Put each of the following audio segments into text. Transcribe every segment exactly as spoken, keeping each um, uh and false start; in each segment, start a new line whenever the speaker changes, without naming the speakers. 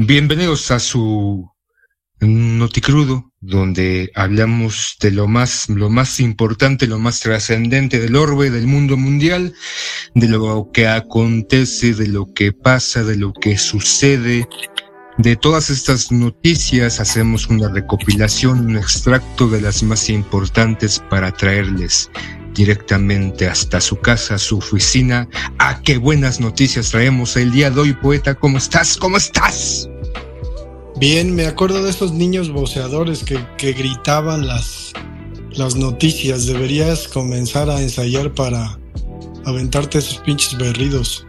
Bienvenidos a su Noticrudo, donde hablamos de lo más, lo más importante, lo más trascendente del orbe, del mundo mundial, de lo que acontece, de lo que pasa, de lo que sucede. De todas estas noticias hacemos una recopilación, un extracto de las más importantes para traerles directamente hasta su casa, su oficina. ¡Ah, qué buenas noticias traemos el día de hoy, poeta! ¿Cómo estás? ¿Cómo estás?
Bien, me acuerdo de esos niños voceadores que, que gritaban las, las noticias. Deberías comenzar a ensayar para aventarte esos pinches berridos.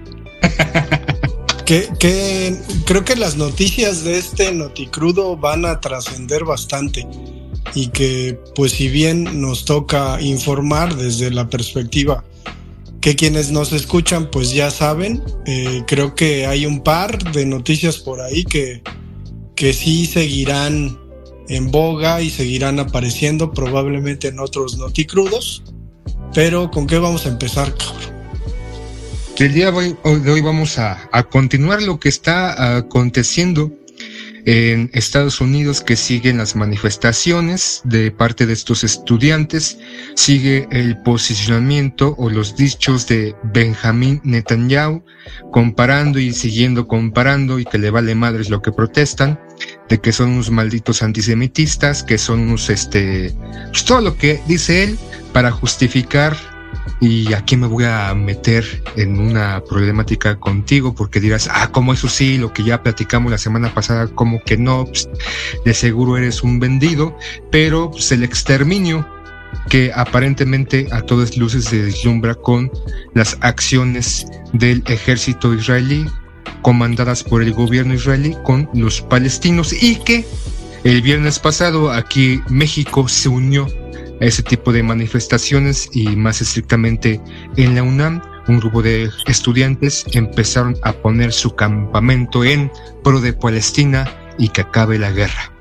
que, que creo que las noticias de este Noticrudo van a trascender bastante. Y que, pues, si bien nos toca informar desde la perspectiva que quienes nos escuchan, pues ya saben, eh, creo que hay un par de noticias por ahí que, que sí seguirán en boga y seguirán apareciendo probablemente en otros Noticrudos. Pero, ¿con qué vamos a empezar, cabrón?
El día de hoy, de hoy vamos a, a continuar lo que está aconteciendo en Estados Unidos, que siguen las manifestaciones de parte de estos estudiantes, sigue el posicionamiento o los dichos de Benjamín Netanyahu, comparando y siguiendo comparando, y que le vale madres lo que protestan, de que son unos malditos antisemitistas, que son unos, este, pues todo lo que dice él para justificar. Y aquí me voy a meter en una problemática contigo, porque dirás, ah, como eso sí, lo que ya platicamos la semana pasada, como que no, pues, de seguro eres un vendido. Pero pues, el exterminio que aparentemente a todas luces se vislumbra con las acciones del ejército israelí, comandadas por el gobierno israelí con los palestinos, y que el viernes pasado aquí México se unió a ese tipo de manifestaciones, y más estrictamente en la UNAM, un grupo de estudiantes empezaron a poner su campamento en pro de Palestina y que acabe la guerra.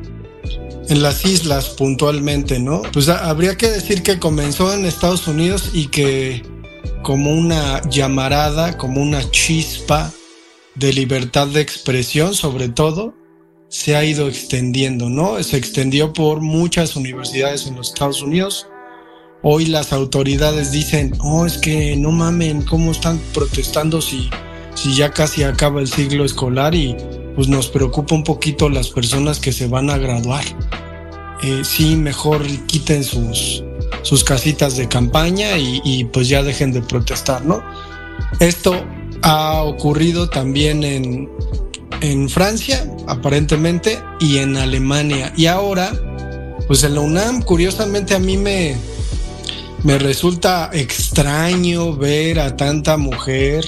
En las islas puntualmente, ¿no? Pues habría que decir que comenzó en Estados Unidos y que como una llamarada, como una chispa de libertad de expresión, sobre todo, se ha ido extendiendo, ¿no? Se extendió por muchas universidades en los Estados Unidos. Hoy las autoridades dicen, oh, es que no mamen, ¿cómo están protestando si, si ya casi acaba el ciclo escolar? Y pues nos preocupa un poquito las personas que se van a graduar. Eh, sí, mejor quiten sus, sus casitas de campaña y, y pues ya dejen de protestar, ¿no? Esto ha ocurrido también en en Francia, aparentemente, y en Alemania. Y ahora, pues en la UNAM, curiosamente a mí me, me resulta extraño ver a tanta mujer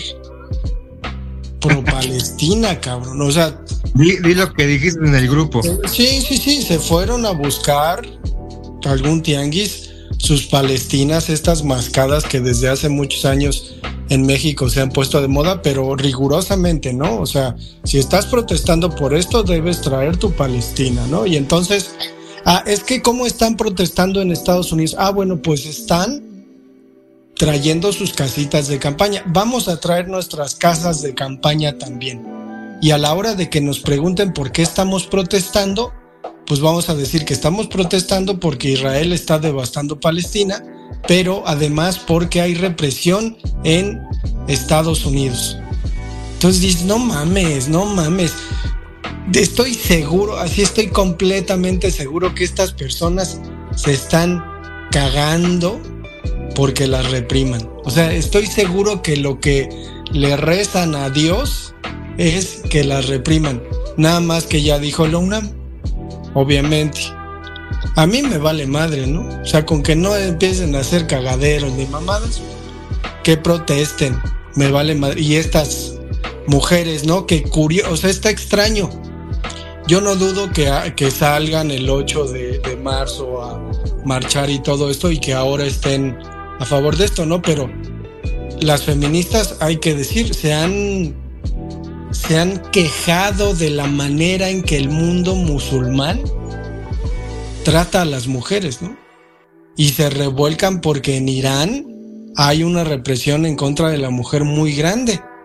pro Palestina, cabrón. O sea,
di, di lo que dijiste en el grupo.
Sí, sí, sí, se fueron a buscar algún tianguis sus palestinas, estas mascadas que desde hace muchos años en México se han puesto de moda, pero rigurosamente, ¿no? O sea, si estás protestando por esto, debes traer tu Palestina, ¿no? Y entonces, ah, es que ¿cómo están protestando en Estados Unidos? Ah, bueno, pues están trayendo sus casitas de campaña. Vamos a traer nuestras casas de campaña también. Y a la hora de que nos pregunten por qué estamos protestando, pues vamos a decir que estamos protestando porque Israel está devastando Palestina, pero además porque hay represión en Estados Unidos. Entonces dices, no mames, no mames. Estoy seguro, así estoy completamente seguro que estas personas se están cagando porque las repriman. O sea, estoy seguro que lo que le rezan a Dios es que las repriman. Nada más que ya dijo la UNAM, obviamente. A mí me vale madre, ¿no? O sea, con que no empiecen a hacer cagaderos de mamadas, que protesten, me vale madre. Y estas mujeres, ¿no? Que curioso, o sea, está extraño. Yo no dudo que, que salgan el ocho de, de marzo a marchar y todo esto, y que ahora estén a favor de esto, ¿no? Pero las feministas, hay que decir, se han, se han quejado de la manera en que el mundo musulmán trata a las mujeres, ¿no? Y se revuelcan porque en Irán hay una represión en contra de la mujer muy grande.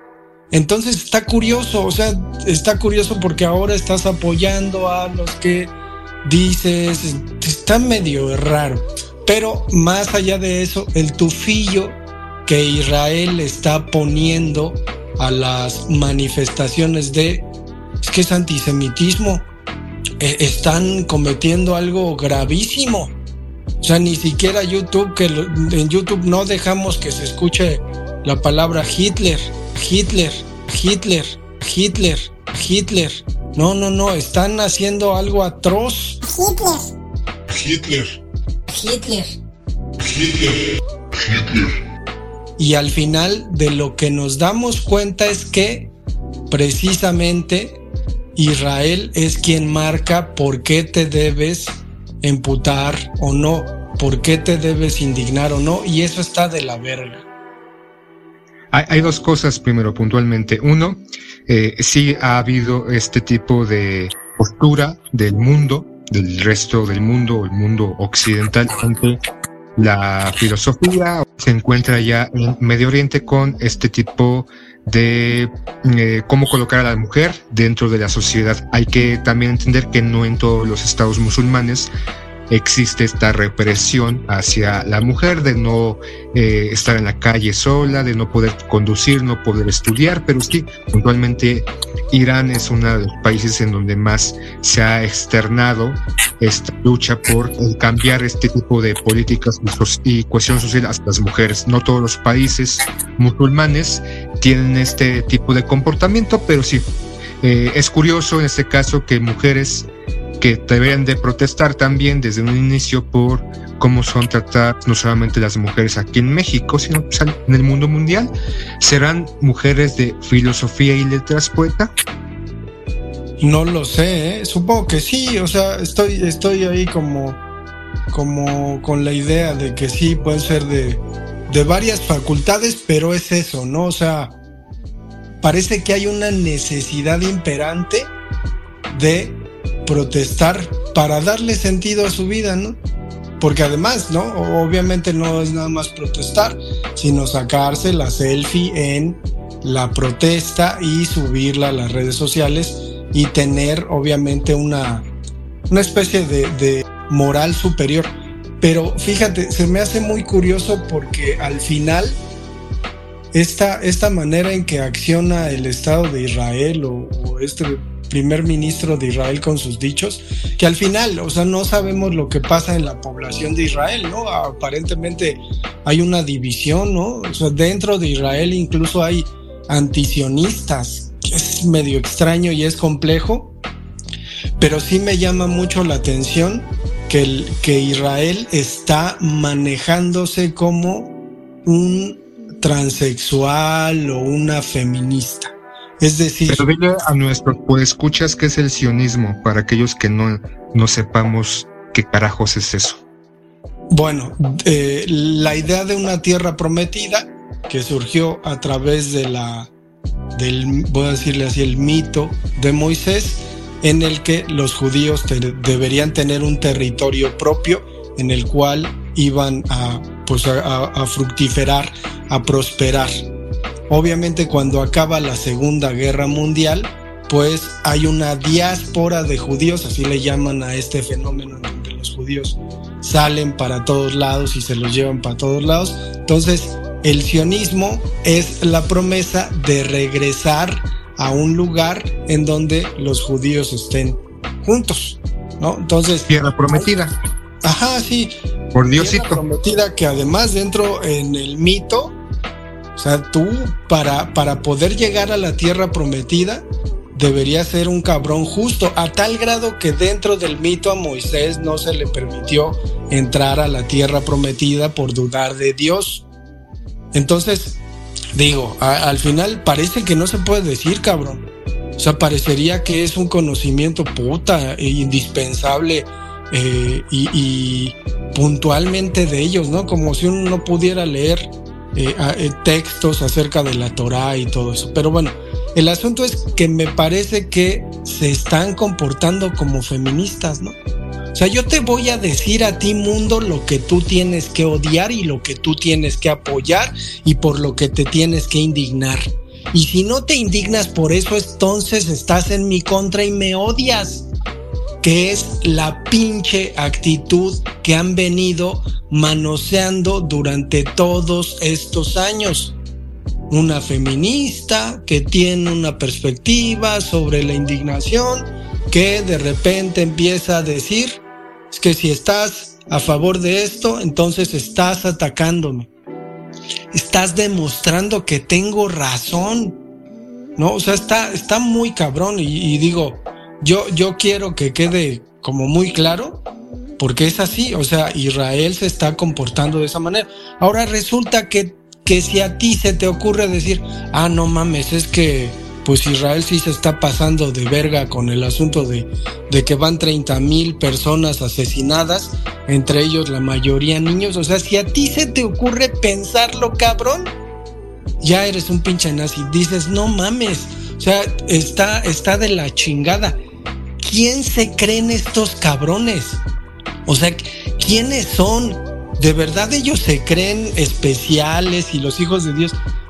Entonces está curioso, o sea, está curioso porque ahora estás apoyando a los que dices, está medio raro. Pero más allá de eso, el tufillo que Israel está poniendo a las manifestaciones de, es que es antisemitismo, eh, están cometiendo algo gravísimo. O sea, ni siquiera YouTube, que en YouTube no dejamos que se escuche la palabra Hitler, Hitler, Hitler, Hitler, Hitler. No, no, no, están haciendo algo atroz.
Hitler.
Hitler.
Hitler. Hitler.
Y al final de lo que nos damos cuenta es que precisamente Israel es quien marca por qué te debes emputar o no, por qué te debes indignar o no, y eso está de la verga.
Hay, hay dos cosas primero puntualmente. Uno, eh, sí ha habido este tipo de postura del mundo, del resto del mundo, el mundo occidental, ante la filosofía. Se encuentra ya en Medio Oriente con este tipo de eh, cómo colocar a la mujer dentro de la sociedad. Hay que también entender que no en todos los estados musulmanes existe esta represión hacia la mujer, de no eh, estar en la calle sola, de no poder conducir, no poder estudiar, pero sí, puntualmente Irán es uno de los países en donde más se ha externado esta lucha por eh, cambiar este tipo de políticas y cuestión social hacia las mujeres. No todos los países musulmanes tienen este tipo de comportamiento, pero sí, eh, es curioso en este caso que mujeres que deberían de protestar también desde un inicio por cómo son tratadas no solamente las mujeres aquí en México, sino en el mundo mundial. ¿Serán mujeres de filosofía y letras, poeta?
No lo sé, ¿eh? Supongo que sí, o sea, estoy, estoy ahí como, como con la idea de que sí, pueden ser de, de varias facultades, pero es eso, ¿no? O sea, parece que hay una necesidad imperante de protestar para darle sentido a su vida, ¿no? Porque además, ¿no? Obviamente no es nada más protestar, sino sacarse la selfie en la protesta y subirla a las redes sociales y tener obviamente una, una especie de, de moral superior. Pero fíjate, se me hace muy curioso porque al final esta, esta manera en que acciona el Estado de Israel o, o este primer ministro de Israel con sus dichos, que al final, o sea, no sabemos lo que pasa en la población de Israel, ¿no? Aparentemente hay una división, ¿no? O sea, dentro de Israel incluso hay antisionistas, que es medio extraño y es complejo, pero sí me llama mucho la atención que, el, que Israel está manejándose como un transexual o una feminista. Es decir,
pero dile a nuestros podescuchas qué es el sionismo, para aquellos que no, no sepamos qué carajos es eso.
Bueno, eh, la idea de una tierra prometida que surgió a través de la, del, voy a decirle así, el mito de Moisés, en el que los judíos te, deberían tener un territorio propio en el cual iban a, pues a, a fructiferar, a prosperar. Obviamente cuando acaba la Segunda Guerra Mundial, pues hay una diáspora de judíos, así le llaman a este fenómeno en donde los judíos salen para todos lados y se los llevan para todos lados. Entonces, el sionismo es la promesa de regresar a un lugar en donde los judíos estén juntos, ¿no? Entonces,
tierra prometida.
Ajá, sí.
Por Diosito.
Tierra prometida que además dentro en el mito, o sea, tú para, para poder llegar a la tierra prometida deberías ser un cabrón justo, a tal grado que dentro del mito a Moisés no se le permitió entrar a la tierra prometida por dudar de Dios. Entonces, digo, a, al final parece que no se puede decir, cabrón. O sea, parecería que es un conocimiento puta e indispensable eh, y, y puntualmente de ellos, ¿no? Como si uno no pudiera leer Eh, eh, textos acerca de la Torá y todo eso. Pero bueno, el asunto es que me parece que se están comportando como feministas, ¿no? O sea, yo te voy a decir a ti, mundo, lo que tú tienes que odiar y lo que tú tienes que apoyar y por lo que te tienes que indignar. Y si no te indignas por eso, entonces estás en mi contra y me odias. Que es la pinche actitud que han venido manoseando durante todos estos años. Una feminista que tiene una perspectiva sobre la indignación, que de repente empieza a decir, es que si estás a favor de esto, entonces estás atacándome. Estás demostrando que tengo razón, ¿no? O sea, está, está muy cabrón y, y digo, yo, yo quiero que quede como muy claro, porque es así, o sea, Israel se está comportando de esa manera. Ahora resulta que, que si a ti se te ocurre decir, ah, no mames, es que pues Israel sí se está pasando de verga con el asunto de, de que van treinta mil personas asesinadas, entre ellos la mayoría niños. O sea, si a ti se te ocurre pensarlo, cabrón, ya eres un pinche nazi. Dices, no mames, o sea, está, está de la chingada. ¿Quién se creen estos cabrones? O sea, ¿quiénes son? ¿De verdad ellos se creen especiales y los hijos de Dios?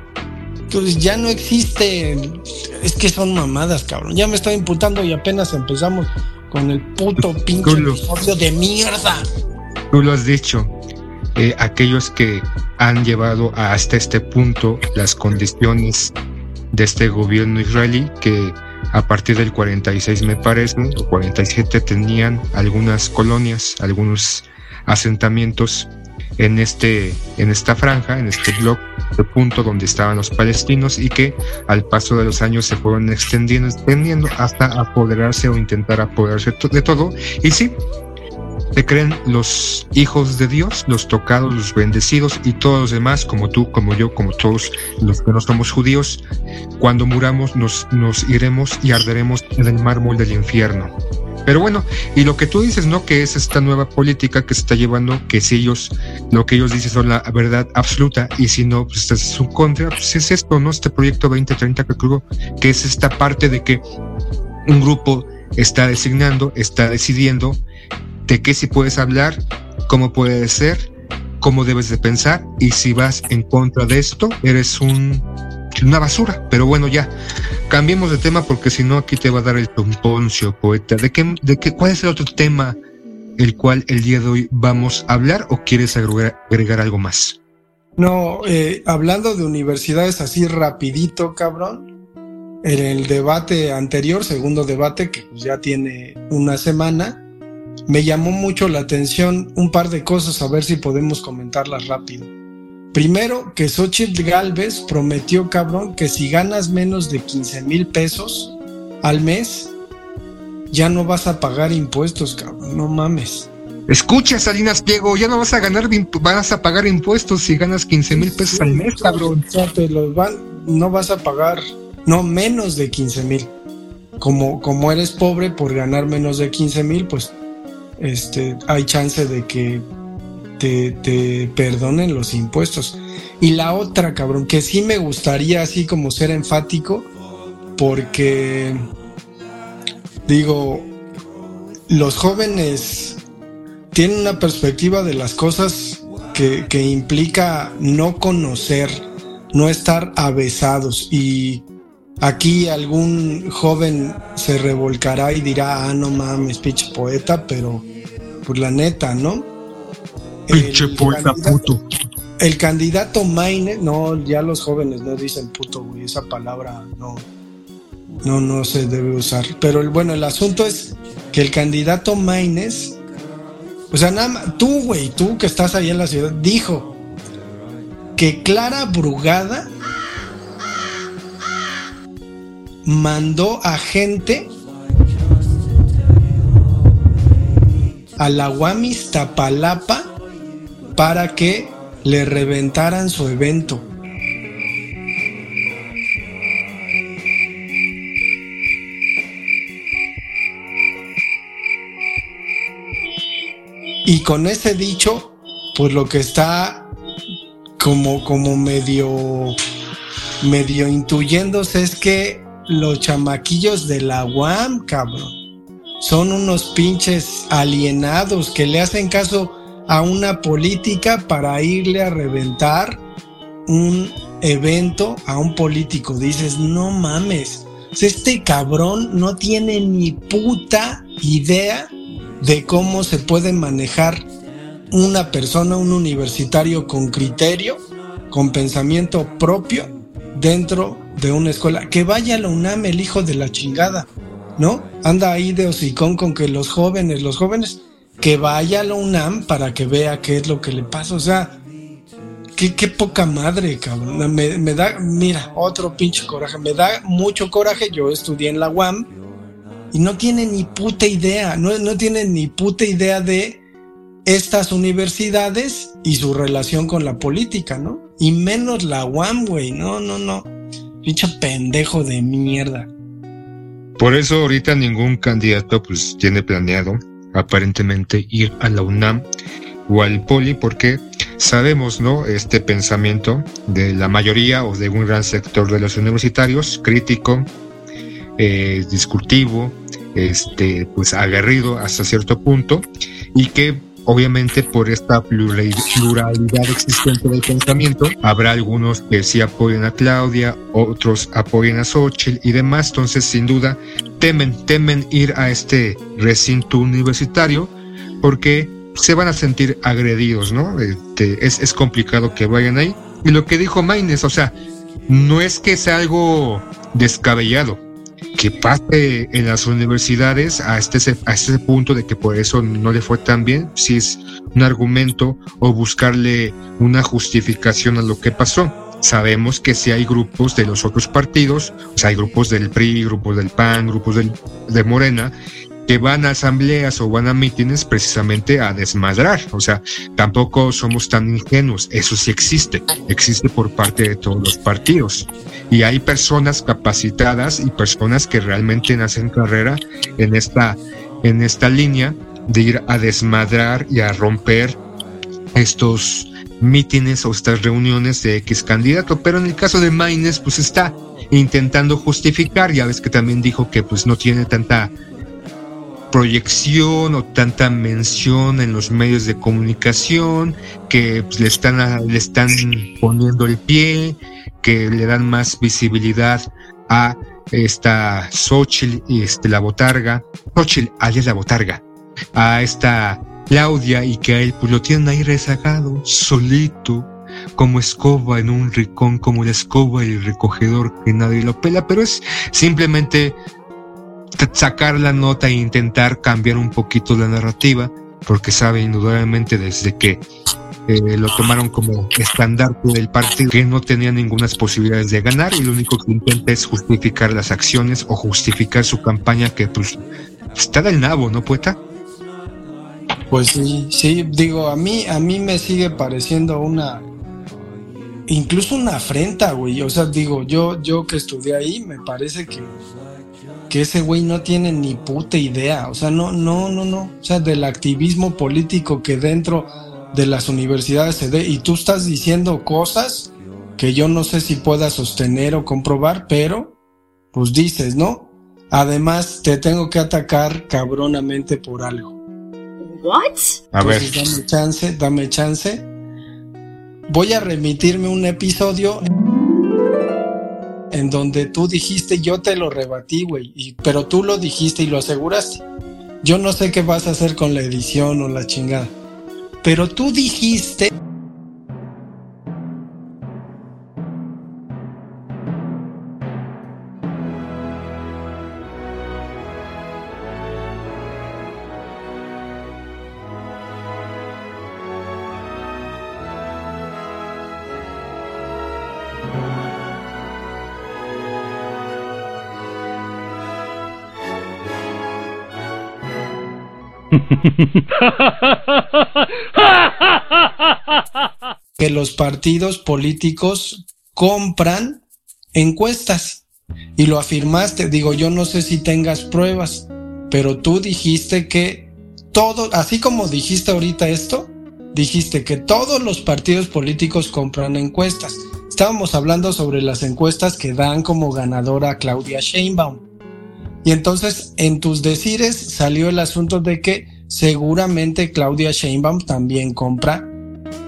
Pues ya no existen. Es que son mamadas, cabrón. Ya me estoy imputando y apenas empezamos con el puto pinche episodio de mierda.
Tú lo has dicho. Eh, aquellos que han llevado hasta este punto las condiciones de este gobierno israelí, que a partir del cuarenta y seis, me parece, o cuarenta y siete, tenían algunas colonias, algunos asentamientos en este en esta franja, en este bloque de punto donde estaban los palestinos, y que al paso de los años se fueron extendiendo, extendiendo hasta apoderarse o intentar apoderarse de todo. Y sí, se creen los hijos de Dios, los tocados, los bendecidos, y todos los demás, como tú, como yo, como todos los que no somos judíos, cuando muramos nos, nos iremos y arderemos en el mármol del infierno. Pero bueno, y lo que tú dices, ¿no? Que es esta nueva política que se está llevando, que si ellos, lo que ellos dicen son la verdad absoluta, y si no, pues estás en su contra, pues es esto, ¿no? Este proyecto veinte treinta que creo que es esta parte de que un grupo está designando, está decidiendo de qué sí puedes hablar, cómo puede ser, cómo debes de pensar, y si vas en contra de esto, eres un una basura. Pero bueno, ya cambiemos de tema, porque si no aquí te va a dar el tumponcio, poeta. ¿De qué, de qué, cuál es el otro tema el cual el día de hoy vamos a hablar, o quieres agregar, agregar algo más?
No, eh, hablando de universidades así rapidito, cabrón, en el debate anterior, segundo debate, que pues ya tiene una semana, me llamó mucho la atención un par de cosas, a ver si podemos comentarlas rápido. Primero, que Xóchitl Gálvez prometió, cabrón, que si ganas menos de quince mil pesos al mes, ya no vas a pagar impuestos, cabrón, no mames.
Escucha, Salinas Pliego, ya no vas a ganar, vas a pagar impuestos si ganas quince mil pesos al mes, cabrón.
O sea, te los van, no vas a pagar, no, menos de quince mil. Como, como eres pobre, por ganar menos de quince mil, pues este, hay chance de que Te, te perdonen los impuestos. Y la otra, cabrón, que sí me gustaría así como ser enfático, porque digo, los jóvenes tienen una perspectiva de las cosas que, que implica no conocer, no estar avesados, y aquí algún joven se revolcará y dirá, ah, no mames, pinche poeta, pero pues la neta, ¿no?
Pinche poeta puto.
El candidato Maine, no, ya los jóvenes no dicen puto, güey, esa palabra no, no, no se debe usar. Pero el, bueno, el asunto es que el candidato Maines, o sea, nada más, tú, güey, tú que estás ahí en la ciudad, dijo que Clara Brugada mandó a gente a la U A M Iztapalapa para que le reventaran su evento. Y con ese dicho, pues lo que está como, como medio, medio intuyéndose es que los chamaquillos de la U A M, cabrón, son unos pinches alienados que le hacen caso a una política para irle a reventar un evento a un político dices, no mames, este cabrón no tiene ni puta idea de cómo se puede manejar una persona, un universitario con criterio, con pensamiento propio dentro de una escuela. Que vaya a la UNAM el hijo de la chingada, ¿no? Anda ahí de hocicón con que los jóvenes, los jóvenes, que vaya a la UNAM para que vea qué es lo que le pasa. O sea, qué, qué poca madre, cabrón. Me, me da, mira, otro pinche coraje. Me da mucho coraje. Yo estudié en la U A M y no tiene ni puta idea, no, no tiene ni puta idea de estas universidades y su relación con la política, ¿no? Y menos la U A M, güey. No, no, no. Pinche pendejo de mierda.
Por eso ahorita ningún candidato pues tiene planeado aparentemente ir a la UNAM o al Poli, porque sabemos, ¿no? Este pensamiento de la mayoría o de un gran sector de los universitarios, crítico, eh, discutivo, este, pues aguerrido hasta cierto punto, y que obviamente por esta pluralidad existente del pensamiento, habrá algunos que sí apoyen a Claudia, otros apoyen a Xóchitl y demás. Entonces, sin duda, temen, temen ir a este recinto universitario porque se van a sentir agredidos, ¿no? Este, es, es complicado que vayan ahí. Y lo que dijo Maynes, o sea, no es que sea algo descabellado que pase en las universidades a este, a este punto de que por eso no le fue tan bien, si es un argumento o buscarle una justificación a lo que pasó. Sabemos que si hay grupos de los otros partidos, o sea, hay grupos del P R I, grupos del P A N, grupos del, de Morena, que van a asambleas o van a mítines precisamente a desmadrar. O sea, tampoco somos tan ingenuos. Eso sí existe, existe por parte de todos los partidos. Y hay personas capacitadas y personas que realmente hacen carrera en esta, en esta línea de ir a desmadrar y a romper estos mítines o estas reuniones de X candidato. Pero en el caso de Maynes, pues está intentando justificar. Ya ves que también dijo que pues no tiene tanta proyección o tanta mención en los medios de comunicación, que pues, le están le están poniendo el pie, que le dan más visibilidad a esta Xóchitl y este la botarga, Xóchitl alias la botarga, a esta Claudia, y que a él pues lo tienen ahí rezagado, solito, como escoba en un rincón, como la escoba y el recogedor que nadie lo pela. Pero es simplemente sacar la nota e intentar cambiar un poquito la narrativa, porque sabe indudablemente desde que eh, lo tomaron como estandarte del partido que no tenía ninguna posibilidades de ganar, y lo único que intenta es justificar las acciones o justificar su campaña, que pues está del nabo, ¿no, poeta?
Pues sí, sí, digo, a mí, a mí me sigue pareciendo una, incluso una afrenta, güey. O sea, digo, yo, yo que estudié ahí, me parece que que ese güey no tiene ni puta idea, o sea, no, no, no, no, o sea, del activismo político que dentro de las universidades se dé, y tú estás diciendo cosas que yo no sé si pueda sostener o comprobar, pero, pues dices, ¿no? Además, te tengo que atacar cabronamente por algo.
¿What?
A ver.
Entonces, dame chance, dame chance. Voy a remitirme un episodio en donde tú dijiste, yo te lo rebatí, güey, y, pero tú lo dijiste y lo aseguraste. Yo no sé qué vas a hacer con la edición o la chingada, pero tú dijiste... que los partidos políticos compran encuestas, y lo afirmaste. Digo, yo no sé si tengas pruebas, pero tú dijiste que todo, así como dijiste ahorita esto, dijiste que todos los partidos políticos compran encuestas. Estábamos hablando sobre las encuestas que dan como ganadora a Claudia Sheinbaum. Y entonces, en tus decires salió el asunto de que seguramente Claudia Sheinbaum también compra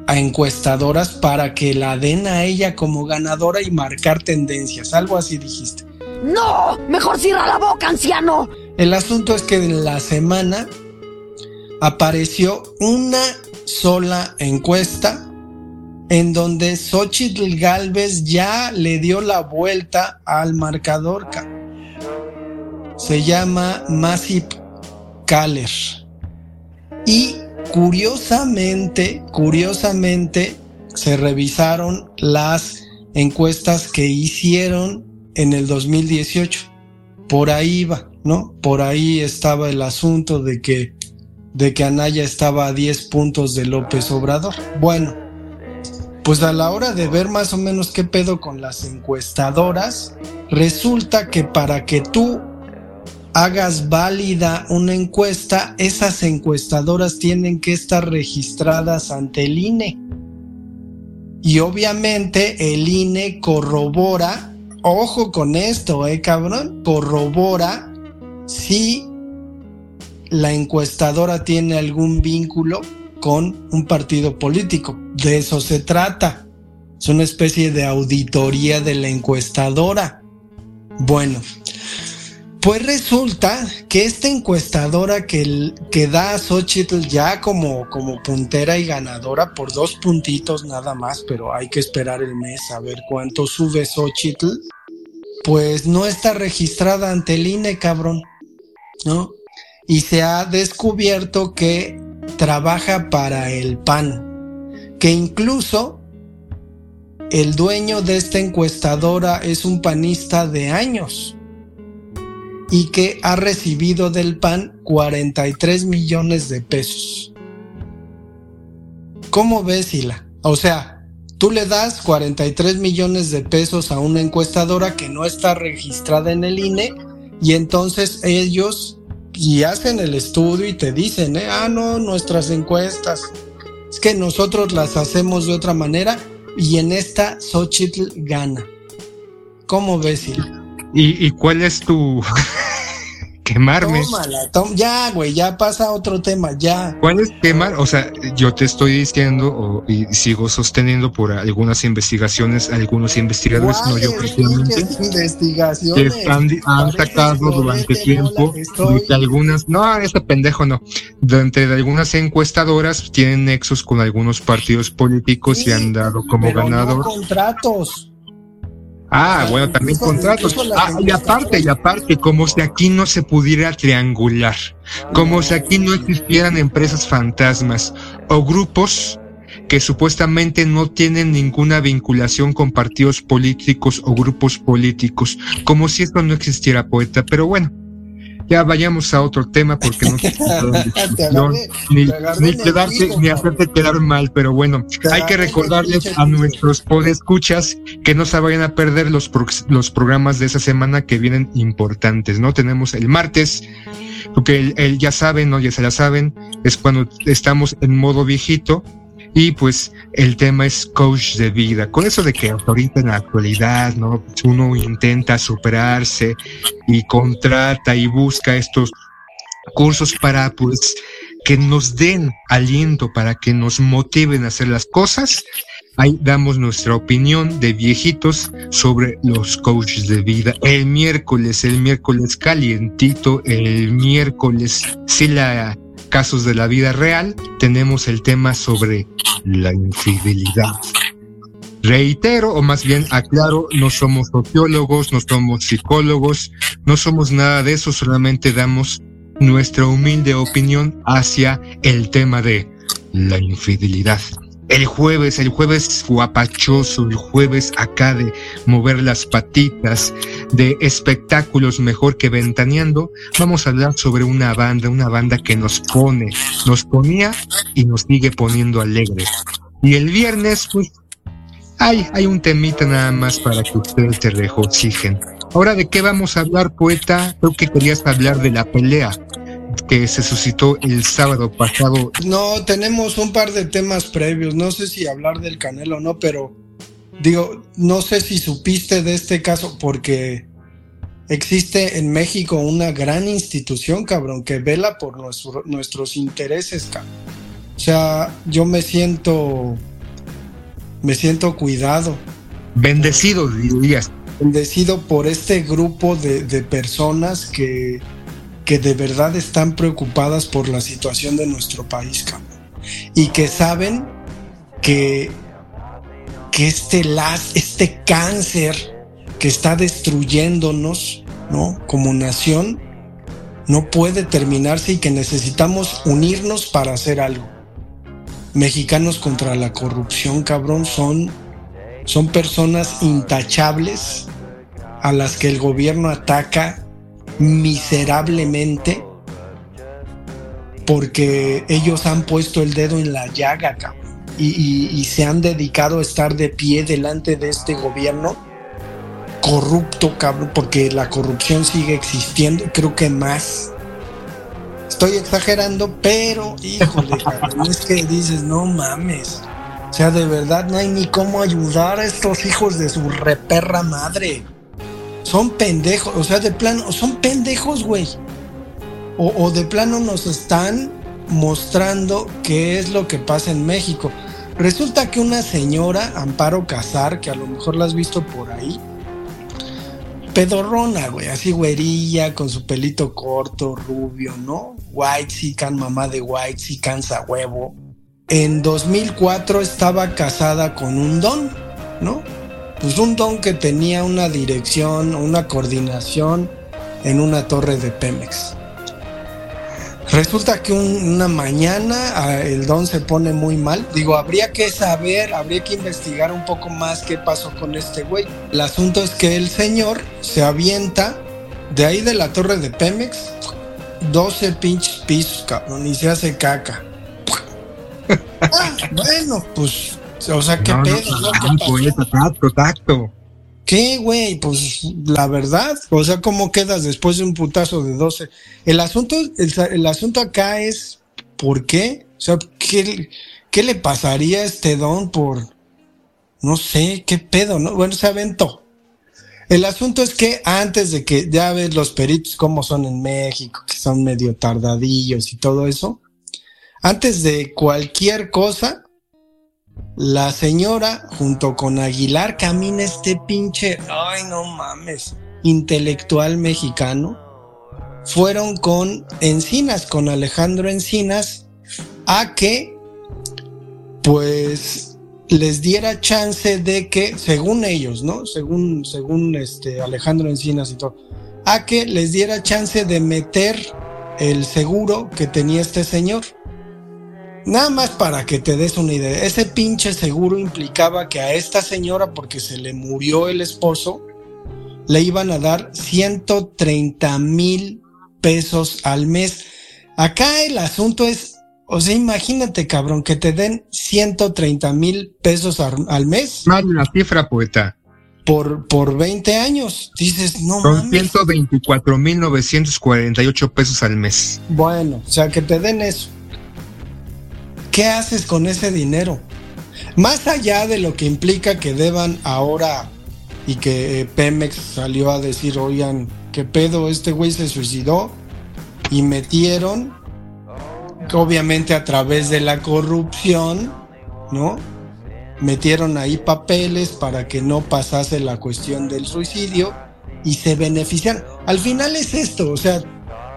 a encuestadoras para que la den a ella como ganadora y marcar tendencias, algo así dijiste.
¡No! ¡Mejor cierra la boca, anciano!
El asunto es que en la semana apareció una sola encuesta en donde Xóchitl Gálvez ya le dio la vuelta al marcador. Se llama Massive Caller. Y curiosamente, curiosamente, se revisaron las encuestas que hicieron en el dos mil dieciocho. Por ahí iba, ¿no? Por ahí estaba el asunto de que, de que Anaya estaba a diez puntos de López Obrador. Bueno, pues a la hora de ver más o menos qué pedo con las encuestadoras, resulta que para que tú hagas válida una encuesta, esas encuestadoras tienen que estar registradas ante el I N E. Y obviamente el I N E corrobora, ojo con esto, eh, cabrón, corrobora si la encuestadora tiene algún vínculo con un partido político. De eso se trata. Es una especie de auditoría de la encuestadora. Bueno, pues resulta que esta encuestadora que, que da a Xóchitl ya como, como puntera y ganadora por dos puntitos nada más, pero hay que esperar el mes a ver cuánto sube Xóchitl, pues no está registrada ante el I N E, cabrón, ¿no? Y se ha descubierto que trabaja para el P A N, que incluso el dueño de esta encuestadora es un panista de años y que ha recibido del P A N cuarenta y tres millones de pesos. ¿Cómo ves, Hila? O sea, tú le das cuarenta y tres millones de pesos a una encuestadora que no está registrada en el I N E y entonces ellos y hacen el estudio y te dicen, eh, ah, no, nuestras encuestas es que nosotros las hacemos de otra manera y en esta Xóchitl gana. ¿Cómo ves, Hila?
¿Y, y cuál es tu quemarme?
Tómala, tom- ya, güey, ya pasa a otro tema, ya.
¿Cuál es quemar? O sea, yo te estoy diciendo o, y sigo sosteniendo por algunas investigaciones, algunos investigadores, no yo personalmente,
investigaciones
que están, han sacado durante tiempo de que algunas, no, este pendejo no, durante de algunas encuestadoras tienen nexos con algunos partidos políticos
sí,
y han dado como
pero
ganador.
No contratos.
Ah,
o sea,
bueno, también
incluso,
contratos.
incluso
Ah, y aparte, y aparte, como si aquí no se pudiera triangular, como si aquí no existieran empresas fantasmas o grupos que supuestamente no tienen ninguna vinculación con partidos políticos o grupos políticos, como si esto no existiera, poeta. Pero bueno, ya vayamos a otro tema porque no quiero ni, ni quedarte ni hacerte quedar mal, pero bueno, hay que recordarles a nuestros podescuchas que no se vayan a perder los pro, los programas de esa semana que vienen importantes, ¿no? Tenemos el martes, porque el, el ya saben, ¿no? Ya se la saben, es cuando estamos en modo viejito. Y pues el tema es coach de vida. Con eso de que ahorita en la actualidad, ¿no? Uno intenta superarse y contrata y busca estos cursos para pues que nos den aliento, para que nos motiven a hacer las cosas. Ahí damos nuestra opinión de viejitos sobre los coaches de vida. El miércoles, el miércoles calientito, el miércoles sí la... casos de la vida real, tenemos el tema sobre la infidelidad. Reitero, o más bien aclaro, no somos sociólogos, no somos psicólogos, no somos nada de eso, solamente damos nuestra humilde opinión hacia el tema de la infidelidad. El jueves, el jueves guapachoso, el jueves acá de mover las patitas, de espectáculos mejor que ventaneando, vamos a hablar sobre una banda, una banda que nos pone, nos ponía y nos sigue poniendo alegres. Y el viernes, pues, hay, hay un temita nada más para que ustedes se regocijen. Ahora, ¿de qué vamos a hablar, poeta? Creo que querías hablar de la pelea que se suscitó el sábado pasado.
No, tenemos un par de temas previos, no sé si hablar del Canelo o no, pero digo, no sé si supiste de este caso, porque existe en México una gran institución, cabrón, que vela por nuestro, nuestros intereses, cabrón. O sea, yo me siento Me siento cuidado.
Bendecido, dirías.
Bendecido por este grupo de, de personas que, que de verdad están preocupadas por la situación de nuestro país, cabrón. Y que saben que, que este, las, este cáncer que está destruyéndonos, ¿no? Como nación, no puede terminarse y que necesitamos unirnos para hacer algo. Mexicanos contra la corrupción, cabrón, son, son personas intachables a las que el gobierno ataca miserablemente porque ellos han puesto el dedo en la llaga, cabrón, y, y, y se han dedicado a estar de pie delante de este gobierno corrupto, cabrón, porque la corrupción sigue existiendo, creo que más. Estoy exagerando, pero híjole, cabrón, es que dices, no mames. O sea, de verdad no hay ni cómo ayudar a estos hijos de su reperra madre. Son pendejos, o sea, de plano, son pendejos, güey. O, o de plano nos están mostrando qué es lo que pasa en México. Resulta que una señora, Amparo Casar, que a lo mejor la has visto por ahí, pedorrona, güey, así güerilla, con su pelito corto, rubio, ¿no? Whitexican, mamá de Whitexican, a huevo. En dos mil cuatro estaba casada con un don, ¿no? Pues un don que tenía una dirección, una coordinación en una torre de Pemex. Resulta que un, una mañana el don se pone muy mal. Digo, habría que saber, habría que investigar un poco más qué pasó con este güey. El asunto es que el señor se avienta de ahí de la torre de Pemex doce pinches pisos, cabrón, y se hace caca. Ah, bueno, pues, o sea, qué no, pedo, ¿no? ¿no? ¿Qué
pasó? Tacto, tacto.
¿Qué, güey? Pues la verdad, o sea, ¿cómo quedas después de un putazo de doce? El asunto, el, el asunto acá es, ¿por qué? O sea, ¿qué, qué le pasaría a este don por, no sé, qué pedo, ¿no? Bueno, se aventó. El asunto es que antes de que, ya ves los peritos cómo son en México, que son medio tardadillos y todo eso, antes de cualquier cosa, la señora, junto con Aguilar, camina este pinche, ay no mames, intelectual mexicano, fueron con Encinas, con Alejandro Encinas, a que, pues, les diera chance de que, según ellos, ¿no? Según, según este Alejandro Encinas y todo, a que les diera chance de meter el seguro que tenía este señor. Nada más para que te des una idea, ese pinche seguro implicaba que a esta señora, porque se le murió el esposo, le iban a dar ciento treinta mil pesos al mes. Acá el asunto es, o sea, imagínate, cabrón, que te den ciento treinta mil pesos al, al mes.
Más una cifra, poeta.
Por, por veinte años. Dices, no
Son
mames.
ciento veinticuatro mil novecientos cuarenta y ocho pesos al mes.
Bueno, o sea, que te den eso. ¿Qué haces con ese dinero? Más allá de lo que implica que deban ahora y que eh, Pemex salió a decir, oigan, ¿qué pedo? Este güey se suicidó y metieron, obviamente a través de la corrupción, ¿no? Metieron ahí papeles para que no pasase la cuestión del suicidio y se beneficiaron. Al final es esto, o sea,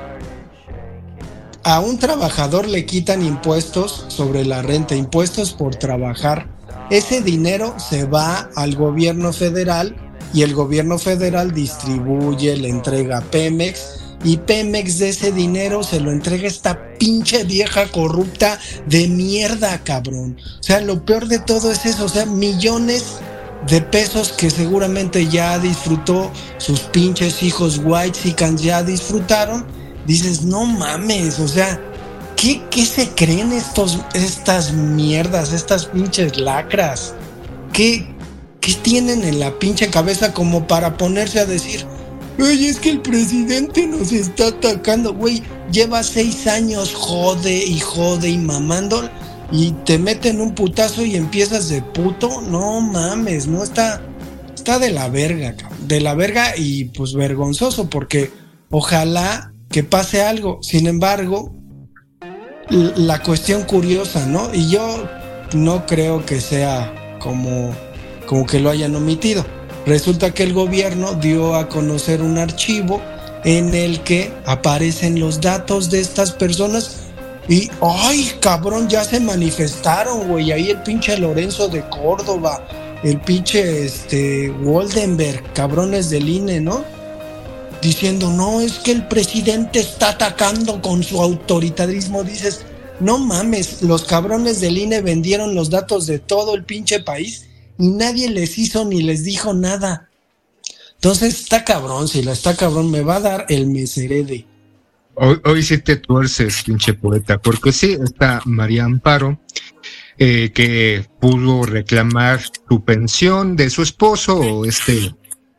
a un trabajador le quitan impuestos sobre la renta, impuestos por trabajar. Ese dinero se va al gobierno federal y el gobierno federal distribuye, le entrega a Pemex y Pemex de ese dinero se lo entrega a esta pinche vieja corrupta de mierda, cabrón. O sea, lo peor de todo es eso, o sea, millones de pesos que seguramente ya disfrutó, sus pinches hijos whitexicans ya disfrutaron. Dices, no mames, o sea, ¿qué, qué se creen estos, estas mierdas, estas pinches lacras? ¿Qué, ¿Qué tienen en la pinche cabeza como para ponerse a decir, oye, es que el presidente nos está atacando? Güey, lleva seis años jode y jode y mamando y te meten un putazo y empiezas de puto. No mames, no, está, está de la verga, cabrón, de la verga y pues vergonzoso porque ojalá que pase algo. Sin embargo, la cuestión curiosa, ¿no? Y yo no creo que sea como, como que lo hayan omitido. Resulta que el gobierno dio a conocer un archivo en el que aparecen los datos de estas personas y ¡ay, cabrón! Ya se manifestaron, güey. Ahí el pinche Lorenzo de Córdoba, el pinche este Woldenberg, cabrones del I N E, ¿no? Diciendo, no, es que el presidente está atacando con su autoritarismo. Dices, no mames, los cabrones del I N E vendieron los datos de todo el pinche país y nadie les hizo ni les dijo nada. Entonces está cabrón, si la está cabrón, me va a dar el meserede.
Hoy, hoy sí te tuerces, pinche poeta, porque sí, está María Amparo, eh, que pudo reclamar su pensión de su esposo, o este,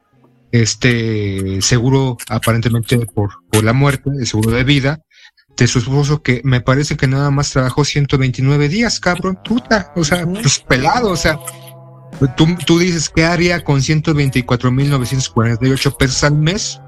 este seguro aparentemente por, por la muerte, el seguro de vida, de su esposo, que me parece que nada más trabajó ciento veintinueve días, cabrón, puta, o sea, pues pelado, o sea, tú, tú dices, ¿qué haría con ciento veinticuatro mil novecientos cuarenta y ocho pesos al mes?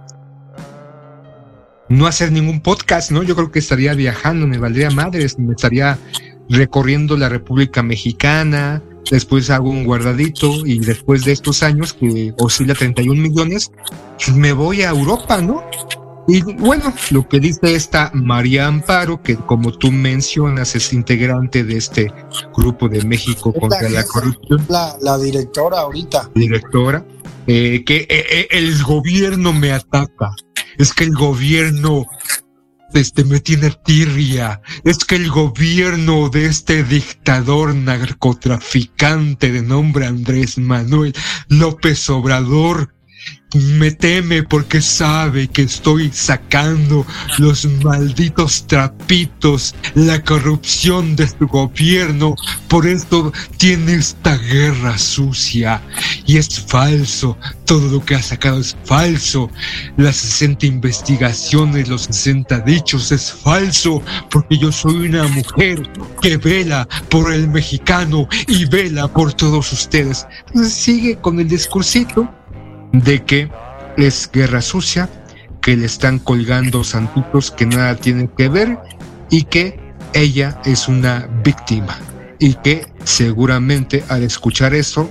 No hacer ningún podcast, ¿no? Yo creo que estaría viajando, me valdría madres, me estaría recorriendo la República Mexicana, después hago un guardadito y después de estos años que oscila treinta y un millones, pues me voy a Europa, ¿no? Y bueno, lo que dice esta María Amparo, que como tú mencionas es integrante de este grupo de México contra la corrupción.
La, la directora ahorita.
Directora, eh, que eh, el gobierno me ataca. Es que el gobierno este, me tiene tirria. Es que el gobierno de este dictador narcotraficante de nombre Andrés Manuel López Obrador me teme porque sabe que estoy sacando los malditos trapitos, la corrupción de su gobierno. Por esto tiene esta guerra sucia. Y es falso, todo lo que ha sacado es falso. Las sesenta investigaciones, los sesenta dichos es falso, porque yo soy una mujer que vela por el mexicano y vela por todos ustedes. Entonces sigue con el discursito de que es guerra sucia, que le están colgando santitos que nada tienen que ver y que ella es una víctima y que seguramente al escuchar eso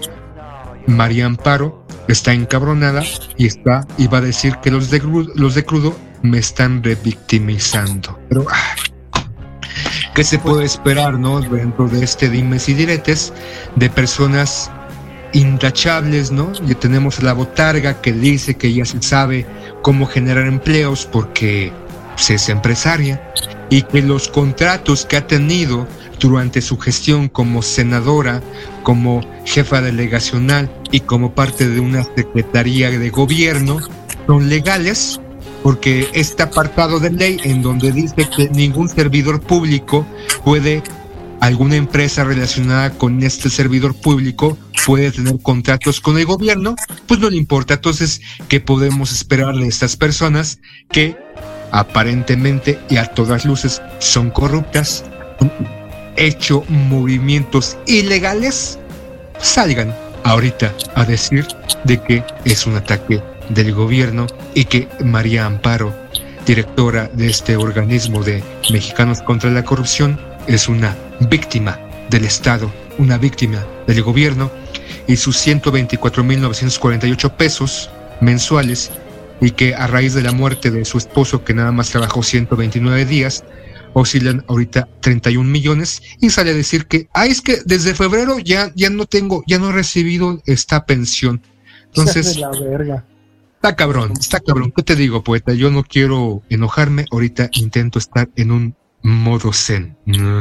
María Amparo está encabronada y está y va a decir que los de crudo, los de crudo me están revictimizando. Pero ay, ¿qué se puede esperar, no? Dentro de este dimes y diretes de personas intachables, ¿no? Y tenemos a la botarga que dice que ya se sabe cómo generar empleos porque pues, es empresaria, y que los contratos que ha tenido durante su gestión como senadora, como jefa delegacional y como parte de una secretaría de gobierno son legales, porque este apartado de ley en donde dice que ningún servidor público puede, alguna empresa relacionada con este servidor público puede tener contratos con el gobierno, pues no le importa. Entonces, ¿qué podemos esperar de estas personas que aparentemente y a todas luces son corruptas, han hecho movimientos ilegales? Salgan ahorita a decir de que es un ataque del gobierno y que María Amparo, directora de este organismo de Mexicanos contra la Corrupción, es una víctima del Estado, una víctima del gobierno y sus ciento veinticuatro mil novecientos cuarenta y ocho pesos mensuales, y que a raíz de la muerte de su esposo, que nada más trabajó ciento veintinueve días, oscilan ahorita treinta y un millones, y sale a decir que, ah, es que desde febrero ya, ya no tengo, ya no he recibido esta pensión. Entonces,
la verga.
Está cabrón, está cabrón. ¿Qué te digo, poeta? Yo no quiero enojarme, ahorita intento estar en un modo zen.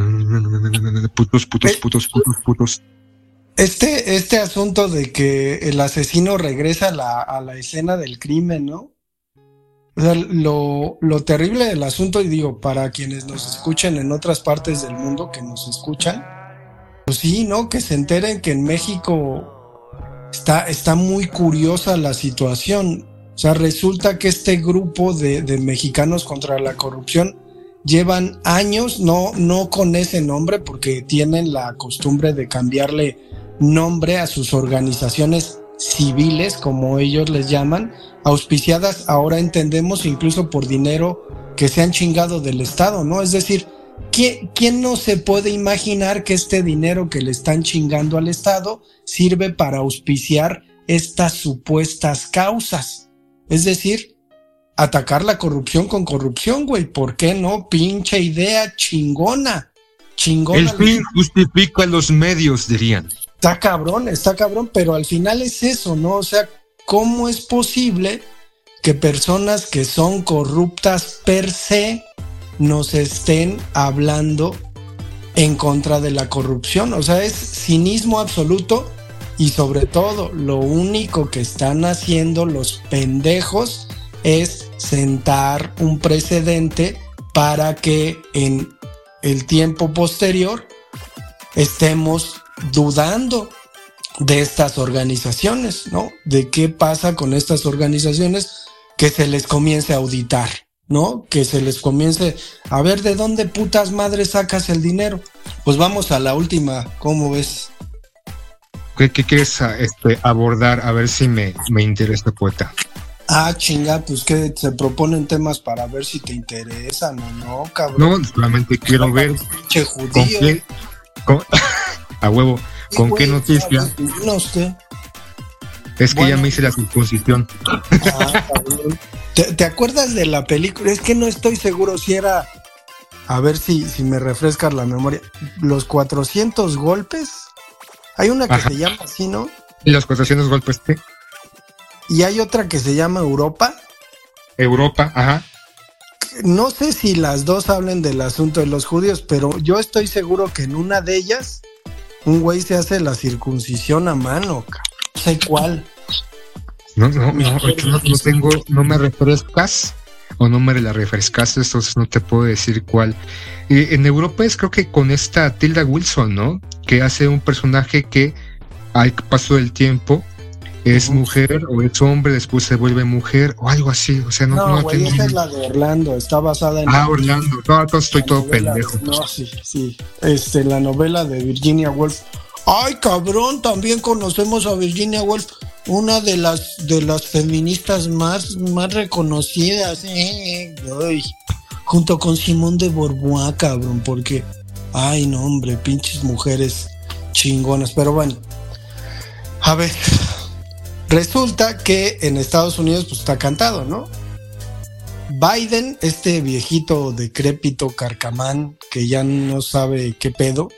Putos, putos, putos, putos, putos.
Este, este asunto de que el asesino regresa a la, a la escena del crimen, ¿no? O sea, lo, lo terrible del asunto, y digo, para quienes nos escuchen en otras partes del mundo que nos escuchan, pues sí, ¿no? Que se enteren que en México está, está muy curiosa la situación. O sea, resulta que este grupo de, de mexicanos contra la corrupción llevan años, no, no con ese nombre, porque tienen la costumbre de cambiarle nombre a sus organizaciones civiles, como ellos les llaman, auspiciadas, ahora entendemos, incluso por dinero que se han chingado del Estado, ¿no? Es decir, ¿quién, ¿quién no se puede imaginar que este dinero que le están chingando al Estado sirve para auspiciar estas supuestas causas? Es decir, atacar la corrupción con corrupción, güey. ¿Por qué no? Pinche idea chingona. Chingona.
El fin justifica los medios, dirían.
Está cabrón, está cabrón, pero al final es eso, ¿no? O sea, ¿cómo es posible que personas que son corruptas per se nos estén hablando en contra de la corrupción? O sea, es cinismo absoluto y sobre todo lo único que están haciendo los pendejos es sentar un precedente para que en el tiempo posterior estemos dudando de estas organizaciones, ¿no? De qué pasa con estas organizaciones, que se les comience a auditar, ¿no? Que se les comience a ver de dónde putas madres sacas el dinero. Pues vamos a la última, ¿cómo ves?
¿Qué, qué quieres este, abordar? A ver si me, me interesa, poeta.
Ah, chinga, pues que se proponen temas para ver si te interesan o no, cabrón.
No, solamente quiero no, ver
pinche judío.
Con qué, con, a huevo, sí, ¿con güey, qué noticia?
No sé.
Es que bueno, ya me hice la circuncisión.
Ah, ¿Te, ¿Te acuerdas de la película? Es que no estoy seguro si era... A ver si, si me refrescas la memoria. ¿Los cuatrocientos golpes? Hay una que Ajá. se llama así, ¿no?
¿Y los cuatrocientos golpes qué?
Y hay otra que se llama Europa.
Europa, ajá.
No sé si las dos hablen del asunto de los judíos, pero yo estoy seguro que en una de ellas un güey se hace la circuncisión a mano, cabrón. No sé cuál.
No, no, no, no, no tengo, no me refrescas o no me la refrescaste, entonces no te puedo decir cuál. Eh, en Europa es creo que con esta Tilda Wilson, ¿no? Que hace un personaje que al paso del tiempo es uh-huh. mujer o es hombre, después se vuelve mujer o algo así, o sea, no,
no,
no
güey,
tengo...
esa es la de Orlando, está basada en...
Ah, la... Orlando, no, no estoy todo pendejo.
De... No, sí, sí, este, la novela de Virginia Woolf. Ay, cabrón, también conocemos a Virginia Woolf, una de las de las feministas más, más reconocidas, eh, ay, junto con Simone de Beauvoir, cabrón, porque, ay, no, hombre, pinches mujeres chingonas, pero bueno, a ver... Resulta que en Estados Unidos pues está cantado, ¿no? Biden, este viejito decrépito carcamán que ya no sabe qué pedo,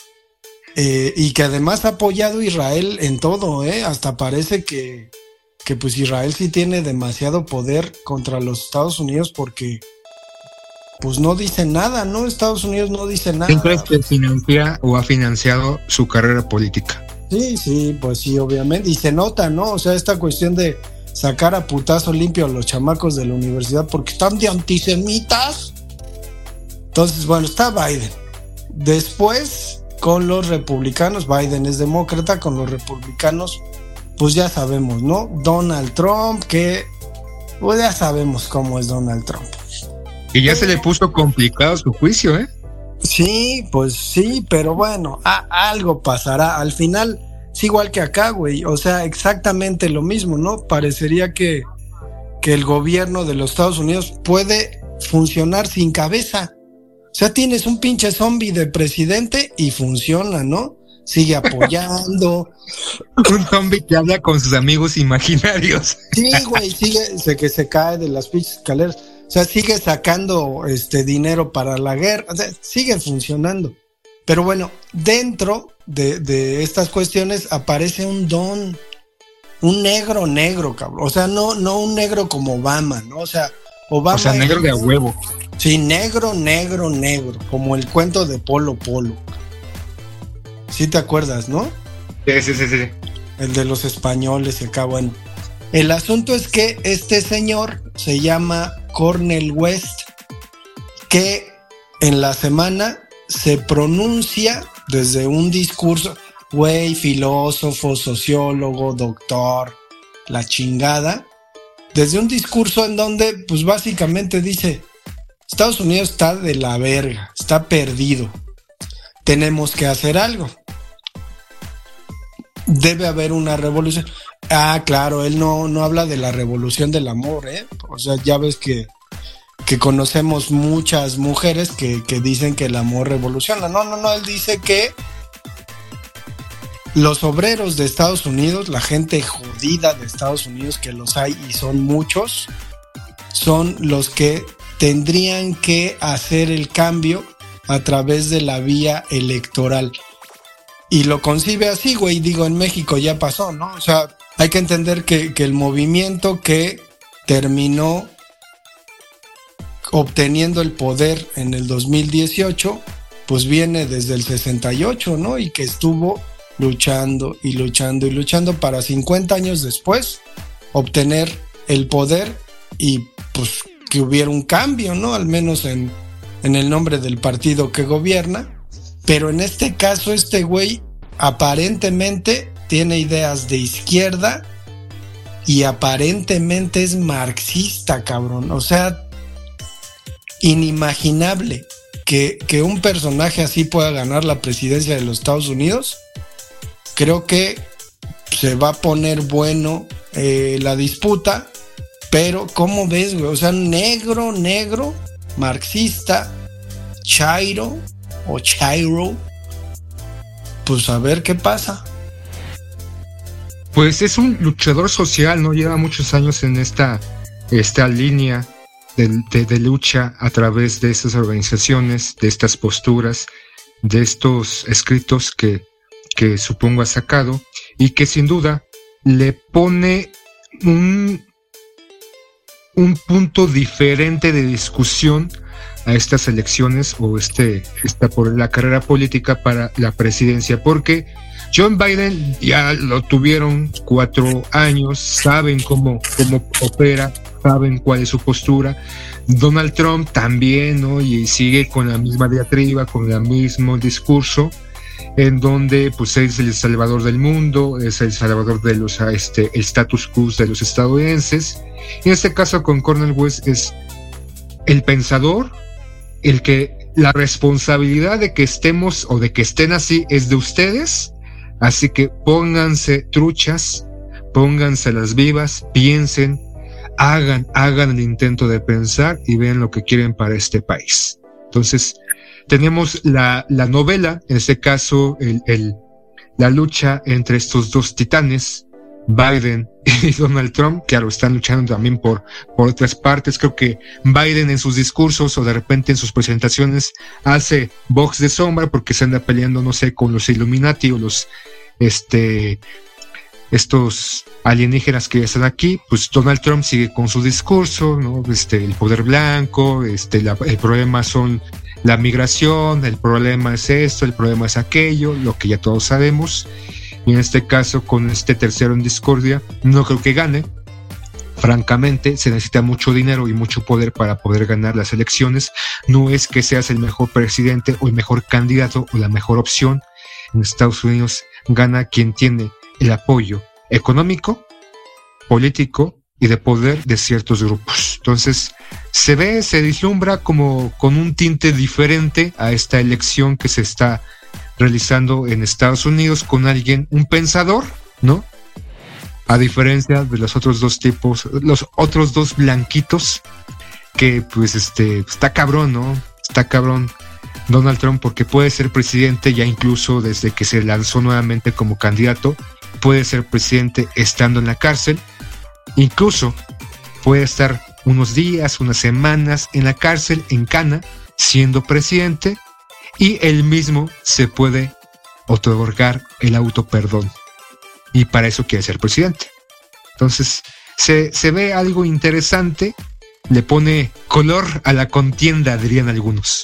eh, y que además ha apoyado a Israel en todo, ¿eh? Hasta parece que, que pues Israel sí tiene demasiado poder contra los Estados Unidos porque pues no dice nada, ¿no? Estados Unidos no dice nada.
Siempre se financia o ha financiado su carrera política.
Sí, sí, pues sí, obviamente. Y se nota, ¿no? O sea, esta cuestión de sacar a putazo limpio a los chamacos de la universidad porque están de antisemitas. Entonces, bueno, está Biden. Después, con los republicanos, Biden es demócrata, con los republicanos, pues ya sabemos, ¿no? Donald Trump, que pues ya sabemos cómo es Donald Trump.
Y ya se le puso complicado su juicio, ¿eh?
Sí, pues sí, pero bueno, a, algo pasará. Al final, es igual que acá, güey. O sea, exactamente lo mismo, ¿no? Parecería que, que el gobierno de los Estados Unidos puede funcionar sin cabeza. O sea, tienes un pinche zombie de presidente y funciona, ¿no? Sigue apoyando.
Un zombie que habla con sus amigos imaginarios.
Sí, güey, sigue, se, que se cae de las pinches escaleras. O sea, sigue sacando este dinero para la guerra, o sea, sigue funcionando. Pero bueno, dentro de, de estas cuestiones aparece un don, un negro negro, cabrón. O sea, no, no un negro como Obama, ¿no? O sea, Obama...
O sea, negro es, de a huevo.
Sí, negro, negro, negro, como el cuento de Polo Polo. ¿Sí te acuerdas, no?
Sí, sí, sí, sí.
El de los españoles, se acaba en... El asunto es que este señor se llama Cornel West, que en la semana se pronuncia desde un discurso, güey, filósofo, sociólogo, doctor, la chingada, desde un discurso en donde, pues básicamente dice, Estados Unidos está de la verga, está perdido, tenemos que hacer algo, debe haber una revolución. Ah, claro, él no, no habla de la revolución del amor, ¿eh? O sea, ya ves que, que conocemos muchas mujeres que, que dicen que el amor revoluciona. No, no, no, él dice que los obreros de Estados Unidos, la gente jodida de Estados Unidos, que los hay y son muchos, son los que tendrían que hacer el cambio a través de la vía electoral. Y lo concibe así, güey, digo, en México ya pasó, ¿no? O sea, hay que entender que, que el movimiento que terminó obteniendo el poder en el dos mil dieciocho, pues viene desde el sesenta y ocho, ¿no? Y que estuvo luchando y luchando y luchando para cincuenta años después obtener el poder y pues que hubiera un cambio, ¿no? Al menos en, en el nombre del partido que gobierna. Pero en este caso este güey aparentemente tiene ideas de izquierda y aparentemente es marxista, cabrón. O sea, inimaginable que, que un personaje así pueda ganar la presidencia de los Estados Unidos. Creo que se va a poner bueno eh, la disputa, pero ¿cómo ves, güey? O sea, negro, negro, marxista, chairo o chairo, pues a ver qué pasa.
Pues es un luchador social, ¿no? Lleva muchos años en esta, esta línea de, de, de lucha a través de estas organizaciones, de estas posturas, de estos escritos que que supongo ha sacado y que sin duda le pone un, un punto diferente de discusión a estas elecciones o este, esta por la carrera política para la presidencia, porque John Biden ya lo tuvieron cuatro años, saben cómo, cómo opera, saben cuál es su postura. Donald Trump también, ¿no? Y sigue con la misma diatriba, con el mismo discurso, en donde pues es el salvador del mundo, es el salvador de los este el status quo de los estadounidenses. Y en este caso con Cornel West es el pensador, el que la responsabilidad de que estemos o de que estén así es de ustedes, así que pónganse truchas, pónganse las vivas, piensen, hagan, hagan el intento de pensar y vean lo que quieren para este país. Entonces, tenemos la, la novela, en este caso, el, el, la lucha entre estos dos titanes, Biden y Donald Trump. Claro, están luchando también por, por otras partes. Creo que Biden en sus discursos o de repente en sus presentaciones hace box de sombra porque se anda peleando, no sé, con los Illuminati o los, este, estos alienígenas que ya están aquí. Pues Donald Trump sigue con su discurso, ¿no? Este, el poder blanco, este, la, el problema son la migración, el problema es esto, el problema es aquello, lo que ya todos sabemos. Y en este caso, con este tercero en discordia, no creo que gane. Francamente, se necesita mucho dinero y mucho poder para poder ganar las elecciones. No es que seas el mejor presidente o el mejor candidato o la mejor opción. En Estados Unidos gana quien tiene el apoyo económico, político y de poder de ciertos grupos. Entonces, se ve, se vislumbra como con un tinte diferente a esta elección que se está realizando en Estados Unidos con alguien, un pensador, ¿no? A diferencia de los otros dos tipos, los otros dos blanquitos, que pues este, está cabrón, ¿no? Está cabrón Donald Trump porque puede ser presidente ya incluso desde que se lanzó nuevamente como candidato, puede ser presidente estando en la cárcel, incluso puede estar unos días, unas semanas en la cárcel, en cana, siendo presidente, y él mismo se puede otorgar el autoperdón. Y para eso quiere ser presidente. Entonces, se, se ve algo interesante, le pone color a la contienda, dirían algunos.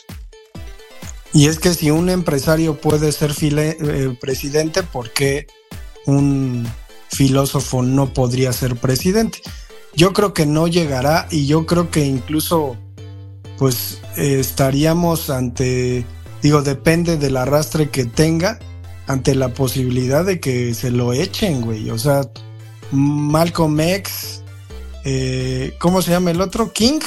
Y es que si un empresario puede ser file, eh, presidente, ¿por qué un filósofo no podría ser presidente? Yo creo que no llegará y yo creo que incluso pues eh, estaríamos ante, digo, depende del arrastre que tenga, ante la posibilidad de que se lo echen, güey. O sea, Malcolm X, eh, ¿cómo se llama el otro? King,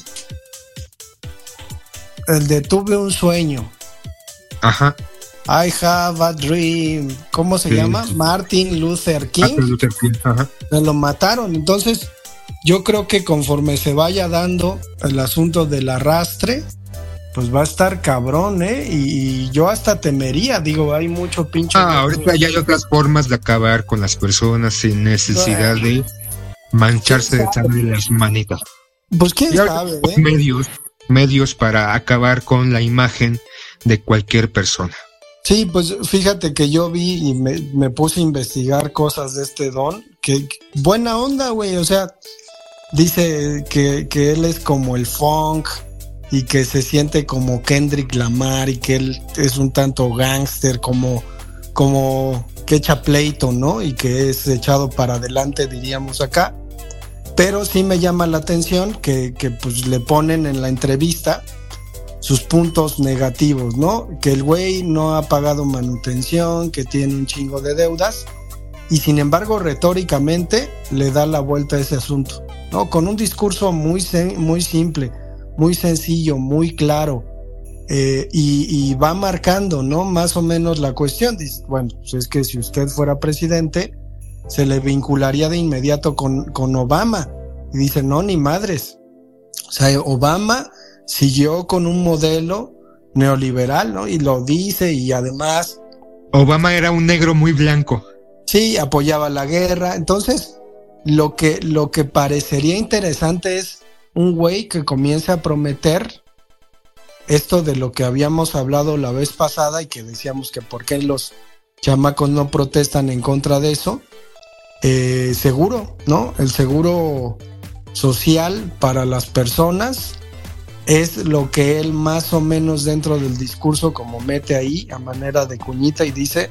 el de Tuve un sueño.
Ajá.
I have a dream. ¿Cómo se sí. llama? Martin Luther King.
Martin Luther King. Ajá.
Se lo mataron. Entonces, yo creo que conforme se vaya dando el asunto del arrastre, pues va a estar cabrón, ¿eh? Y, y yo hasta temería, digo, hay mucho pinche...
Ah, ahorita ya hay otras formas de acabar con las personas sin necesidad no, de mancharse de sangre las manitas.
Pues quién sabe, ¿eh?
Medios, medios para acabar con la imagen de cualquier persona.
Sí, pues fíjate que yo vi y me, me puse a investigar cosas de este don, que, que buena onda, güey, o sea, dice que, que él es como el funk y que se siente como Kendrick Lamar y que él es un tanto gángster como, como que echa pleito, ¿no? Y que es echado para adelante, diríamos acá, pero sí me llama la atención que, que pues le ponen en la entrevista sus puntos negativos, ¿no? Que el güey no ha pagado manutención, que tiene un chingo de deudas y sin embargo retóricamente le da la vuelta a ese asunto, ¿no? Con un discurso muy, sen- muy simple, muy sencillo, muy claro eh, y, y va marcando, ¿no? Más o menos la cuestión. Dice, bueno, pues es que si usted fuera presidente se le vincularía de inmediato con, con Obama y dice, no, ni madres. O sea, Obama siguió con un modelo neoliberal, ¿no? Y lo dice y además...
Obama era un negro muy blanco.
Sí, apoyaba la guerra. Entonces, lo que, lo que parecería interesante es un güey que comience a prometer esto de lo que habíamos hablado la vez pasada y que decíamos que por qué los chamacos no protestan en contra de eso. Eh, seguro, ¿no? El seguro social para las personas es lo que él más o menos dentro del discurso como mete ahí a manera de cuñita y dice,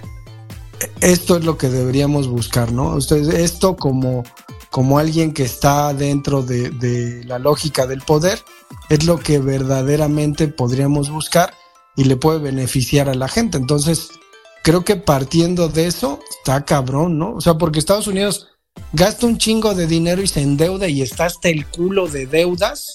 esto es lo que deberíamos buscar, ¿no? Entonces, esto como, como alguien que está dentro de, de la lógica del poder, es lo que verdaderamente podríamos buscar y le puede beneficiar a la gente. Entonces, creo que partiendo de eso, está cabrón, ¿no? O sea, porque Estados Unidos gasta un chingo de dinero y se endeuda y está hasta el culo de deudas,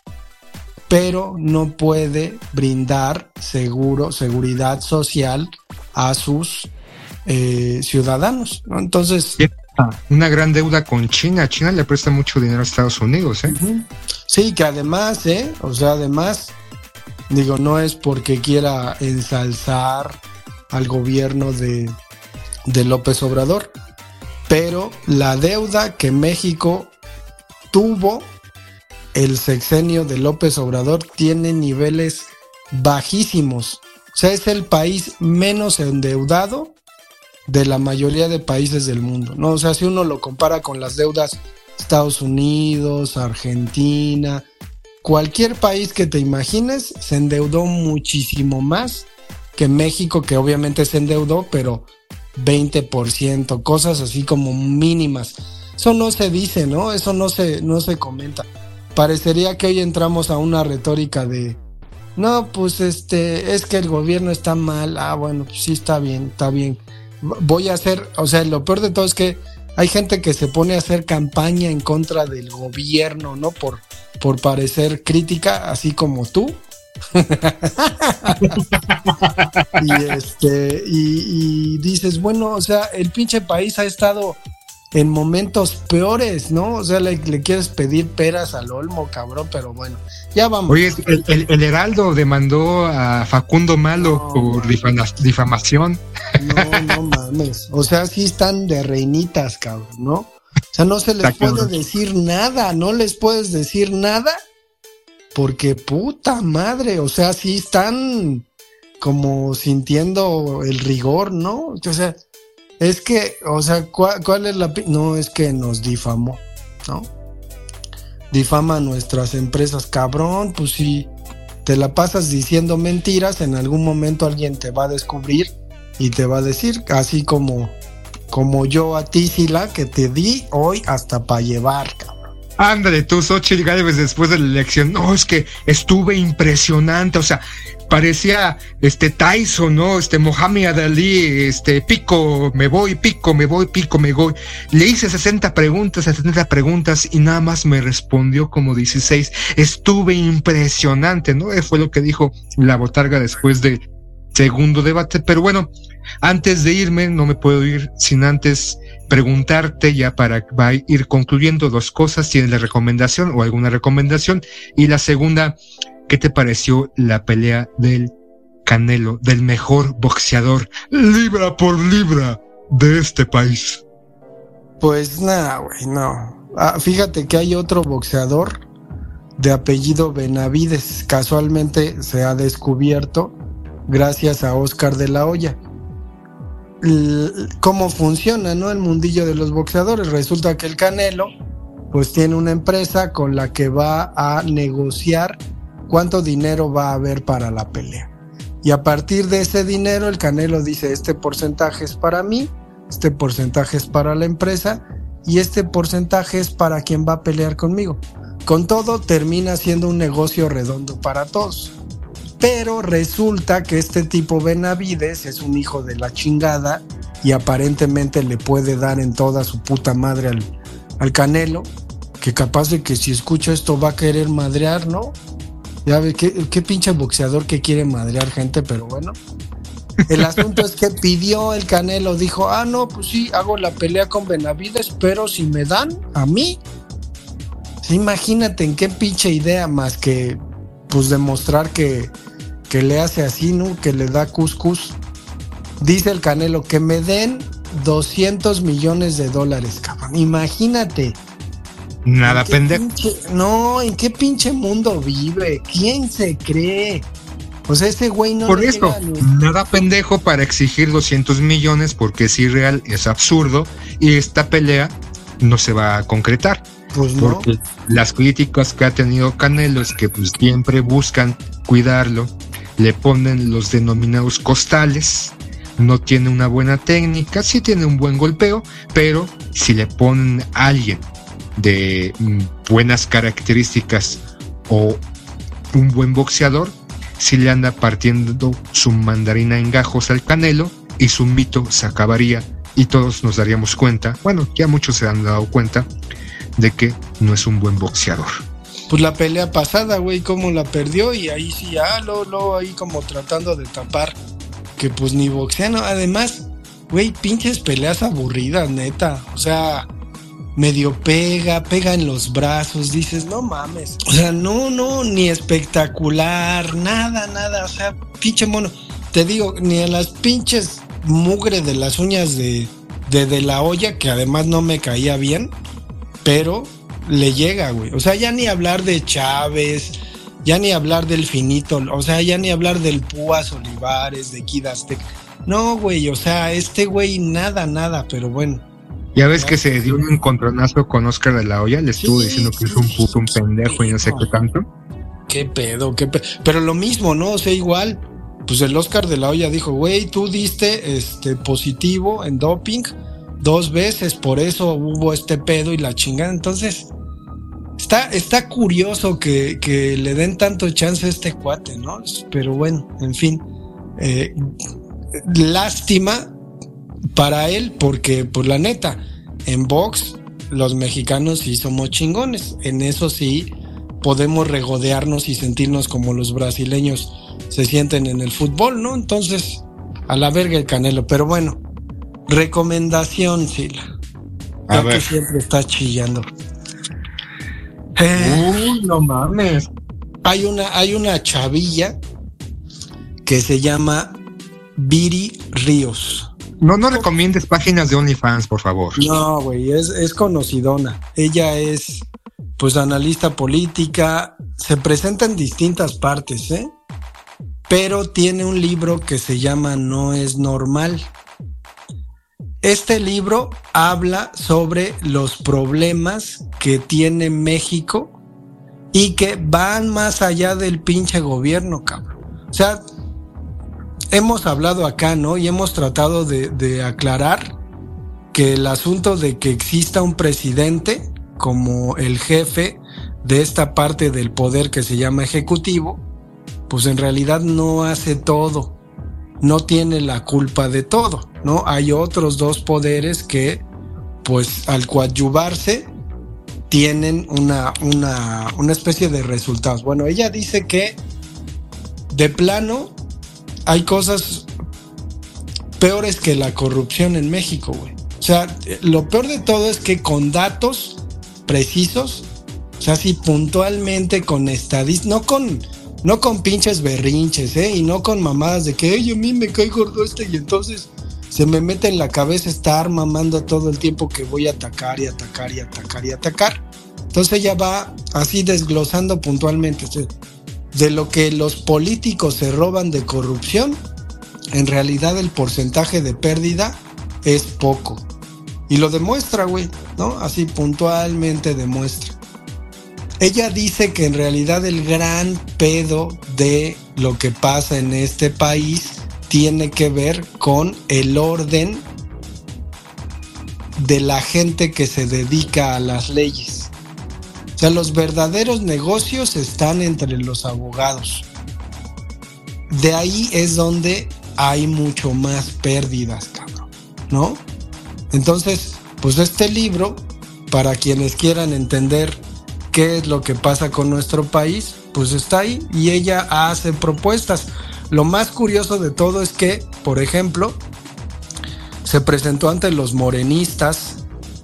pero no puede brindar seguro, seguridad social a sus eh, ciudadanos, ¿no? Entonces...
Una gran deuda con China. China le presta mucho dinero a Estados Unidos, ¿eh?
Uh-huh. Sí, que además, ¿eh? O sea, además, digo, no es porque quiera ensalzar al gobierno de, de López Obrador, pero la deuda que México tuvo el sexenio de López Obrador tiene niveles bajísimos. O sea, es el país menos endeudado de la mayoría de países del mundo, ¿no? O sea, si uno lo compara con las deudas Estados Unidos, Argentina, cualquier país que te imagines se endeudó muchísimo más que México, que obviamente se endeudó, pero veinte por ciento, cosas así como mínimas. Eso no se dice, ¿no? Eso no se, no se comenta. Parecería que hoy entramos a una retórica de no, pues este, es que el gobierno está mal. Ah, bueno, pues sí, está bien, está bien. Voy a hacer, o sea, lo peor de todo es que hay gente que se pone a hacer campaña en contra del gobierno, ¿no? Por, por parecer crítica, así como tú. y este, y, y dices, bueno, o sea, el pinche país ha estado en momentos peores, ¿no? O sea, le, le quieres pedir peras al olmo, cabrón, pero bueno, ya vamos.
Oye, el, el, el Heraldo demandó a Facundo Malo no, por difama, difamación.
No, no mames. O sea, sí están de reinitas, cabrón, ¿no? O sea, no se les Está puede cabrón. decir nada, no les puedes decir nada, porque puta madre, o sea, sí están como sintiendo el rigor, ¿no? O sea, es que, o sea, ¿cuál, cuál es la... No, es que nos difamó, ¿no? Difama a nuestras empresas, cabrón, pues si te la pasas diciendo mentiras, en algún momento alguien te va a descubrir y te va a decir, así como, como yo a ti, Sila, que te di hoy hasta para llevar, cabrón.
Ándale, tú, Xochitl Gálvez, después de la elección, no, es que estuve impresionante, o sea, parecía este Tyson, ¿no? Este Mohamed Ali, este pico, me voy, pico, me voy, pico, me voy. Le hice sesenta preguntas, setenta preguntas y nada más me respondió como dieciséis. Estuve impresionante, ¿no? Fue lo que dijo la botarga después de segundo debate. Pero bueno, antes de irme, no me puedo ir sin antes preguntarte, ya para va a ir concluyendo, dos cosas. ¿Tienes la recomendación o alguna recomendación? Y la segunda, ¿qué te pareció la pelea del Canelo, del mejor boxeador libra por libra de este país?
Pues nada, güey, no. Ah, fíjate que hay otro boxeador de apellido Benavides, casualmente se ha descubierto gracias a Oscar de la Hoya. L- cómo funciona, ¿no? El mundillo de los boxeadores. Resulta que el Canelo pues tiene una empresa con la que va a negociar cuánto dinero va a haber para la pelea. Y a partir de ese dinero el Canelo dice: este porcentaje es para mí, este porcentaje es para la empresa y este porcentaje es para quien va a pelear conmigo. Con todo, termina siendo un negocio redondo para todos. Pero resulta que este tipo Benavides es un hijo de la chingada y aparentemente le puede dar en toda su puta madre al, al Canelo, que capaz de que si escucha esto va a querer madrear, ¿no? Ya ve, qué, qué pinche boxeador que quiere madrear gente, pero bueno. El asunto es que pidió el Canelo, dijo: ah, no, pues sí, hago la pelea con Benavides, pero si me dan a mí. Sí, imagínate en qué pinche idea, más que pues demostrar que, que le hace así, ¿no? Que le da cuscús. Dice el Canelo: que me den doscientos millones de dólares, cabrón. Imagínate.
Nada pendejo.
No, ¿en qué pinche mundo vive? ¿Quién se cree? O sea, ese güey no.
Por eso, ni... nada pendejo para exigir doscientos millones, porque es irreal, es absurdo, y esta pelea no se va a concretar.
Pues no.
Porque las críticas que ha tenido Canelo es que pues siempre buscan cuidarlo, le ponen los denominados costales, no tiene una buena técnica, sí tiene un buen golpeo, pero si le ponen a alguien de mm, buenas características o un buen boxeador, si le anda partiendo su mandarina en gajos al Canelo y su mito se acabaría y todos nos daríamos cuenta, bueno, ya muchos se han dado cuenta de que no es un buen boxeador.
Pues la pelea pasada, güey, cómo la perdió, y ahí sí, ya lo, lo ahí como tratando de tapar que pues ni boxeano. Además, güey, pinches peleas aburridas, neta. O sea, medio pega, pega en los brazos, dices, no mames. O sea, no, no, ni espectacular, nada, nada. O sea, pinche mono. Te digo, ni a las pinches mugre de las uñas de, de, de la olla, que además no me caía bien, pero le llega, güey. O sea, ya ni hablar de Chávez, ya ni hablar del Finito, o sea, ya ni hablar del Púas Olivares, de Kid Azteca. No, güey, o sea, este güey nada, nada, pero bueno.
Ya ves que se dio un encontronazo con Oscar de la Hoya, le estuvo sí, diciendo que sí, es un puto, un pendejo y no sé qué tanto.
Qué pedo, qué pedo. Pero lo mismo, ¿no? O sea, igual, pues el Oscar de la Hoya dijo, güey, tú diste este positivo en doping dos veces, por eso hubo este pedo y la chingada. Entonces, está, está curioso que, que le den tanto chance a este cuate, ¿no? Pero bueno, en fin, eh, lástima para él, porque, pues la neta, en box, los mexicanos sí somos chingones. En eso sí podemos regodearnos y sentirnos como los brasileños se sienten en el fútbol, ¿no? Entonces, a la verga el Canelo. Pero bueno, recomendación, Sila.
A
ya
ver.
que siempre está chillando. Eh,
Uy, no mames.
Hay una, hay una chavilla que se llama Viri Ríos.
No, no recomiendes páginas de OnlyFans, por favor.
No, güey, es, es conocidona. Ella es, pues, analista política. Se presenta en distintas partes, ¿eh? Pero tiene un libro que se llama No es normal. Este libro habla sobre los problemas que tiene México y que van más allá del pinche gobierno, cabrón. O sea, hemos hablado acá, ¿no? Y hemos tratado de, de aclarar que el asunto de que exista un presidente como el jefe de esta parte del poder que se llama ejecutivo, pues en realidad no hace todo, no tiene la culpa de todo, ¿no? Hay otros dos poderes que, pues al coadyuvarse, tienen una, una, una especie de resultados. Bueno, ella dice que de plano hay cosas peores que la corrupción en México, güey. O sea, lo peor de todo es que con datos precisos, o sea, sí, puntualmente con estadísticas, no con, no con pinches berrinches, ¿eh? Y no con mamadas de que, ay, a mí me cae gordo este y entonces se me mete en la cabeza estar mamando todo el tiempo que voy a atacar y atacar y atacar y atacar. Entonces ella va así desglosando puntualmente, o sea, de lo que los políticos se roban de corrupción, en realidad el porcentaje de pérdida es poco. Y lo demuestra, güey, ¿no? Así puntualmente demuestra. Ella dice que en realidad el gran pedo de lo que pasa en este país tiene que ver con el orden de la gente que se dedica a las leyes. O sea, los verdaderos negocios están entre los abogados. De ahí es donde hay mucho más pérdidas, cabrón, ¿no? Entonces, pues este libro, para quienes quieran entender qué es lo que pasa con nuestro país, pues está ahí y ella hace propuestas. Lo más curioso de todo es que, por ejemplo, se presentó ante los morenistas,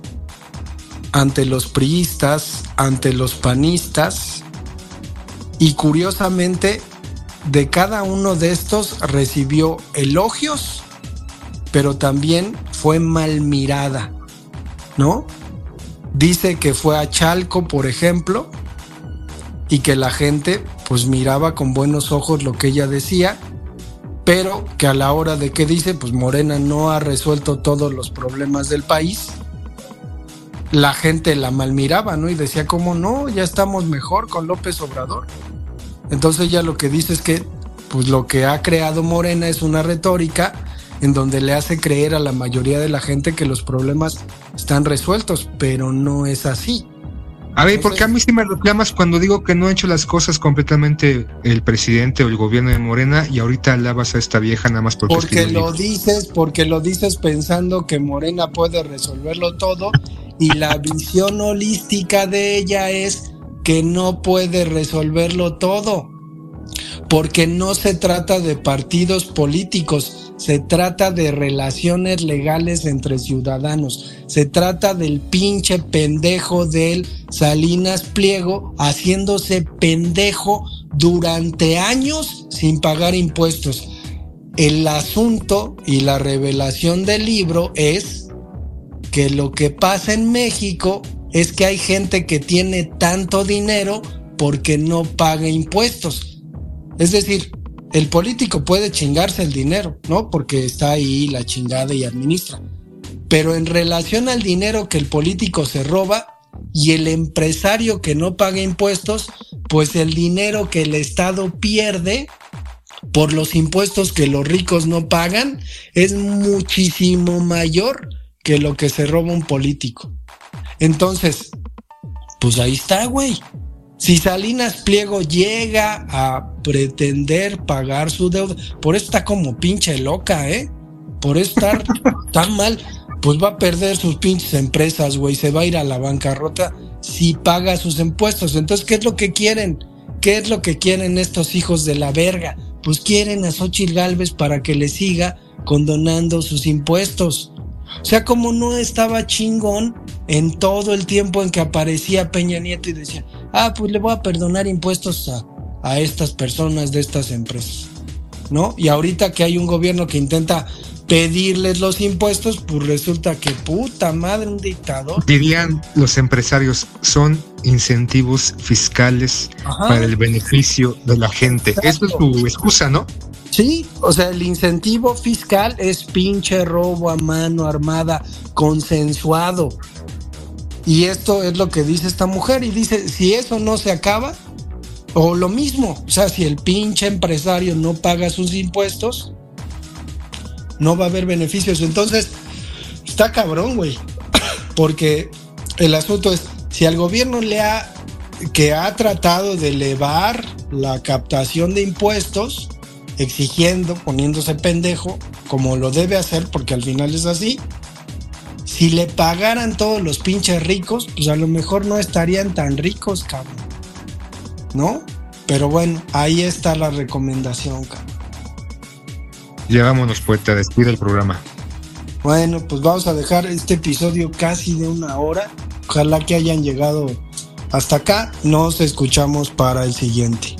ante los priistas, ante los panistas, y curiosamente de cada uno de estos recibió elogios, pero también fue mal mirada, ¿no? Dice que fue a Chalco, por ejemplo, y que la gente pues miraba con buenos ojos lo que ella decía, pero que a la hora de que dice, pues Morena no ha resuelto todos los problemas del país, la gente la malmiraba, ¿no? Y decía, ¿cómo no? Ya estamos mejor con López Obrador. Entonces ella lo que dice es que pues lo que ha creado Morena es una retórica en donde le hace creer a la mayoría de la gente que los problemas están resueltos, pero no es así.
A ver, porque a mí sí me reclamas cuando digo que no ha hecho las cosas completamente el presidente o el gobierno de Morena y ahorita alabas a esta vieja nada más porque...
Porque lo dices, porque lo dices pensando que Morena puede resolverlo todo y la visión holística de ella es que no puede resolverlo todo. Porque no se trata de partidos políticos, se trata de relaciones legales entre ciudadanos, se trata del pinche pendejo del Salinas Pliego haciéndose pendejo durante años sin pagar impuestos. El asunto y la revelación del libro es que lo que pasa en México es que hay gente que tiene tanto dinero porque no paga impuestos. Es decir, el político puede chingarse el dinero, ¿no? Porque está ahí la chingada y administra. Pero en relación al dinero que el político se roba y el empresario que no paga impuestos, pues el dinero que el Estado pierde por los impuestos que los ricos no pagan es muchísimo mayor que lo que se roba un político. Entonces, pues ahí está, güey. Si Salinas Pliego llega a pretender pagar su deuda, por eso está como pinche loca, ¿eh? Por estar tan mal, pues va a perder sus pinches empresas, güey, se va a ir a la bancarrota si paga sus impuestos. Entonces, ¿qué es lo que quieren? ¿Qué es lo que quieren estos hijos de la verga? Pues quieren a Xóchitl Gálvez para que le siga condonando sus impuestos. O sea, como no estaba chingón en todo el tiempo en que aparecía Peña Nieto y decía, ah, pues le voy a perdonar impuestos a, a estas personas de estas empresas, ¿no? Y ahorita que hay un gobierno que intenta pedirles los impuestos, pues resulta que puta madre, un dictador.
Dirían los empresarios, son incentivos fiscales. Ajá. Para el beneficio de la gente. Exacto. Esa es tu excusa, ¿no?
Sí, o sea, el incentivo fiscal es pinche robo a mano armada, consensuado. Y esto es lo que dice esta mujer, y dice, si eso no se acaba, o lo mismo, o sea, si el pinche empresario no paga sus impuestos, no va a haber beneficios. Entonces, está cabrón, güey, porque el asunto es, si al gobierno le ha, que ha tratado de elevar la captación de impuestos, exigiendo, poniéndose pendejo, como lo debe hacer, porque al final es así. Si le pagaran todos los pinches ricos, pues a lo mejor no estarían tan ricos, cabrón, ¿no? Pero bueno, ahí está la recomendación, cabrón.
Ya vámonos, poeta, despide el programa.
Bueno, pues vamos a dejar este episodio casi de una hora. Ojalá que hayan llegado hasta acá. Nos escuchamos para el siguiente.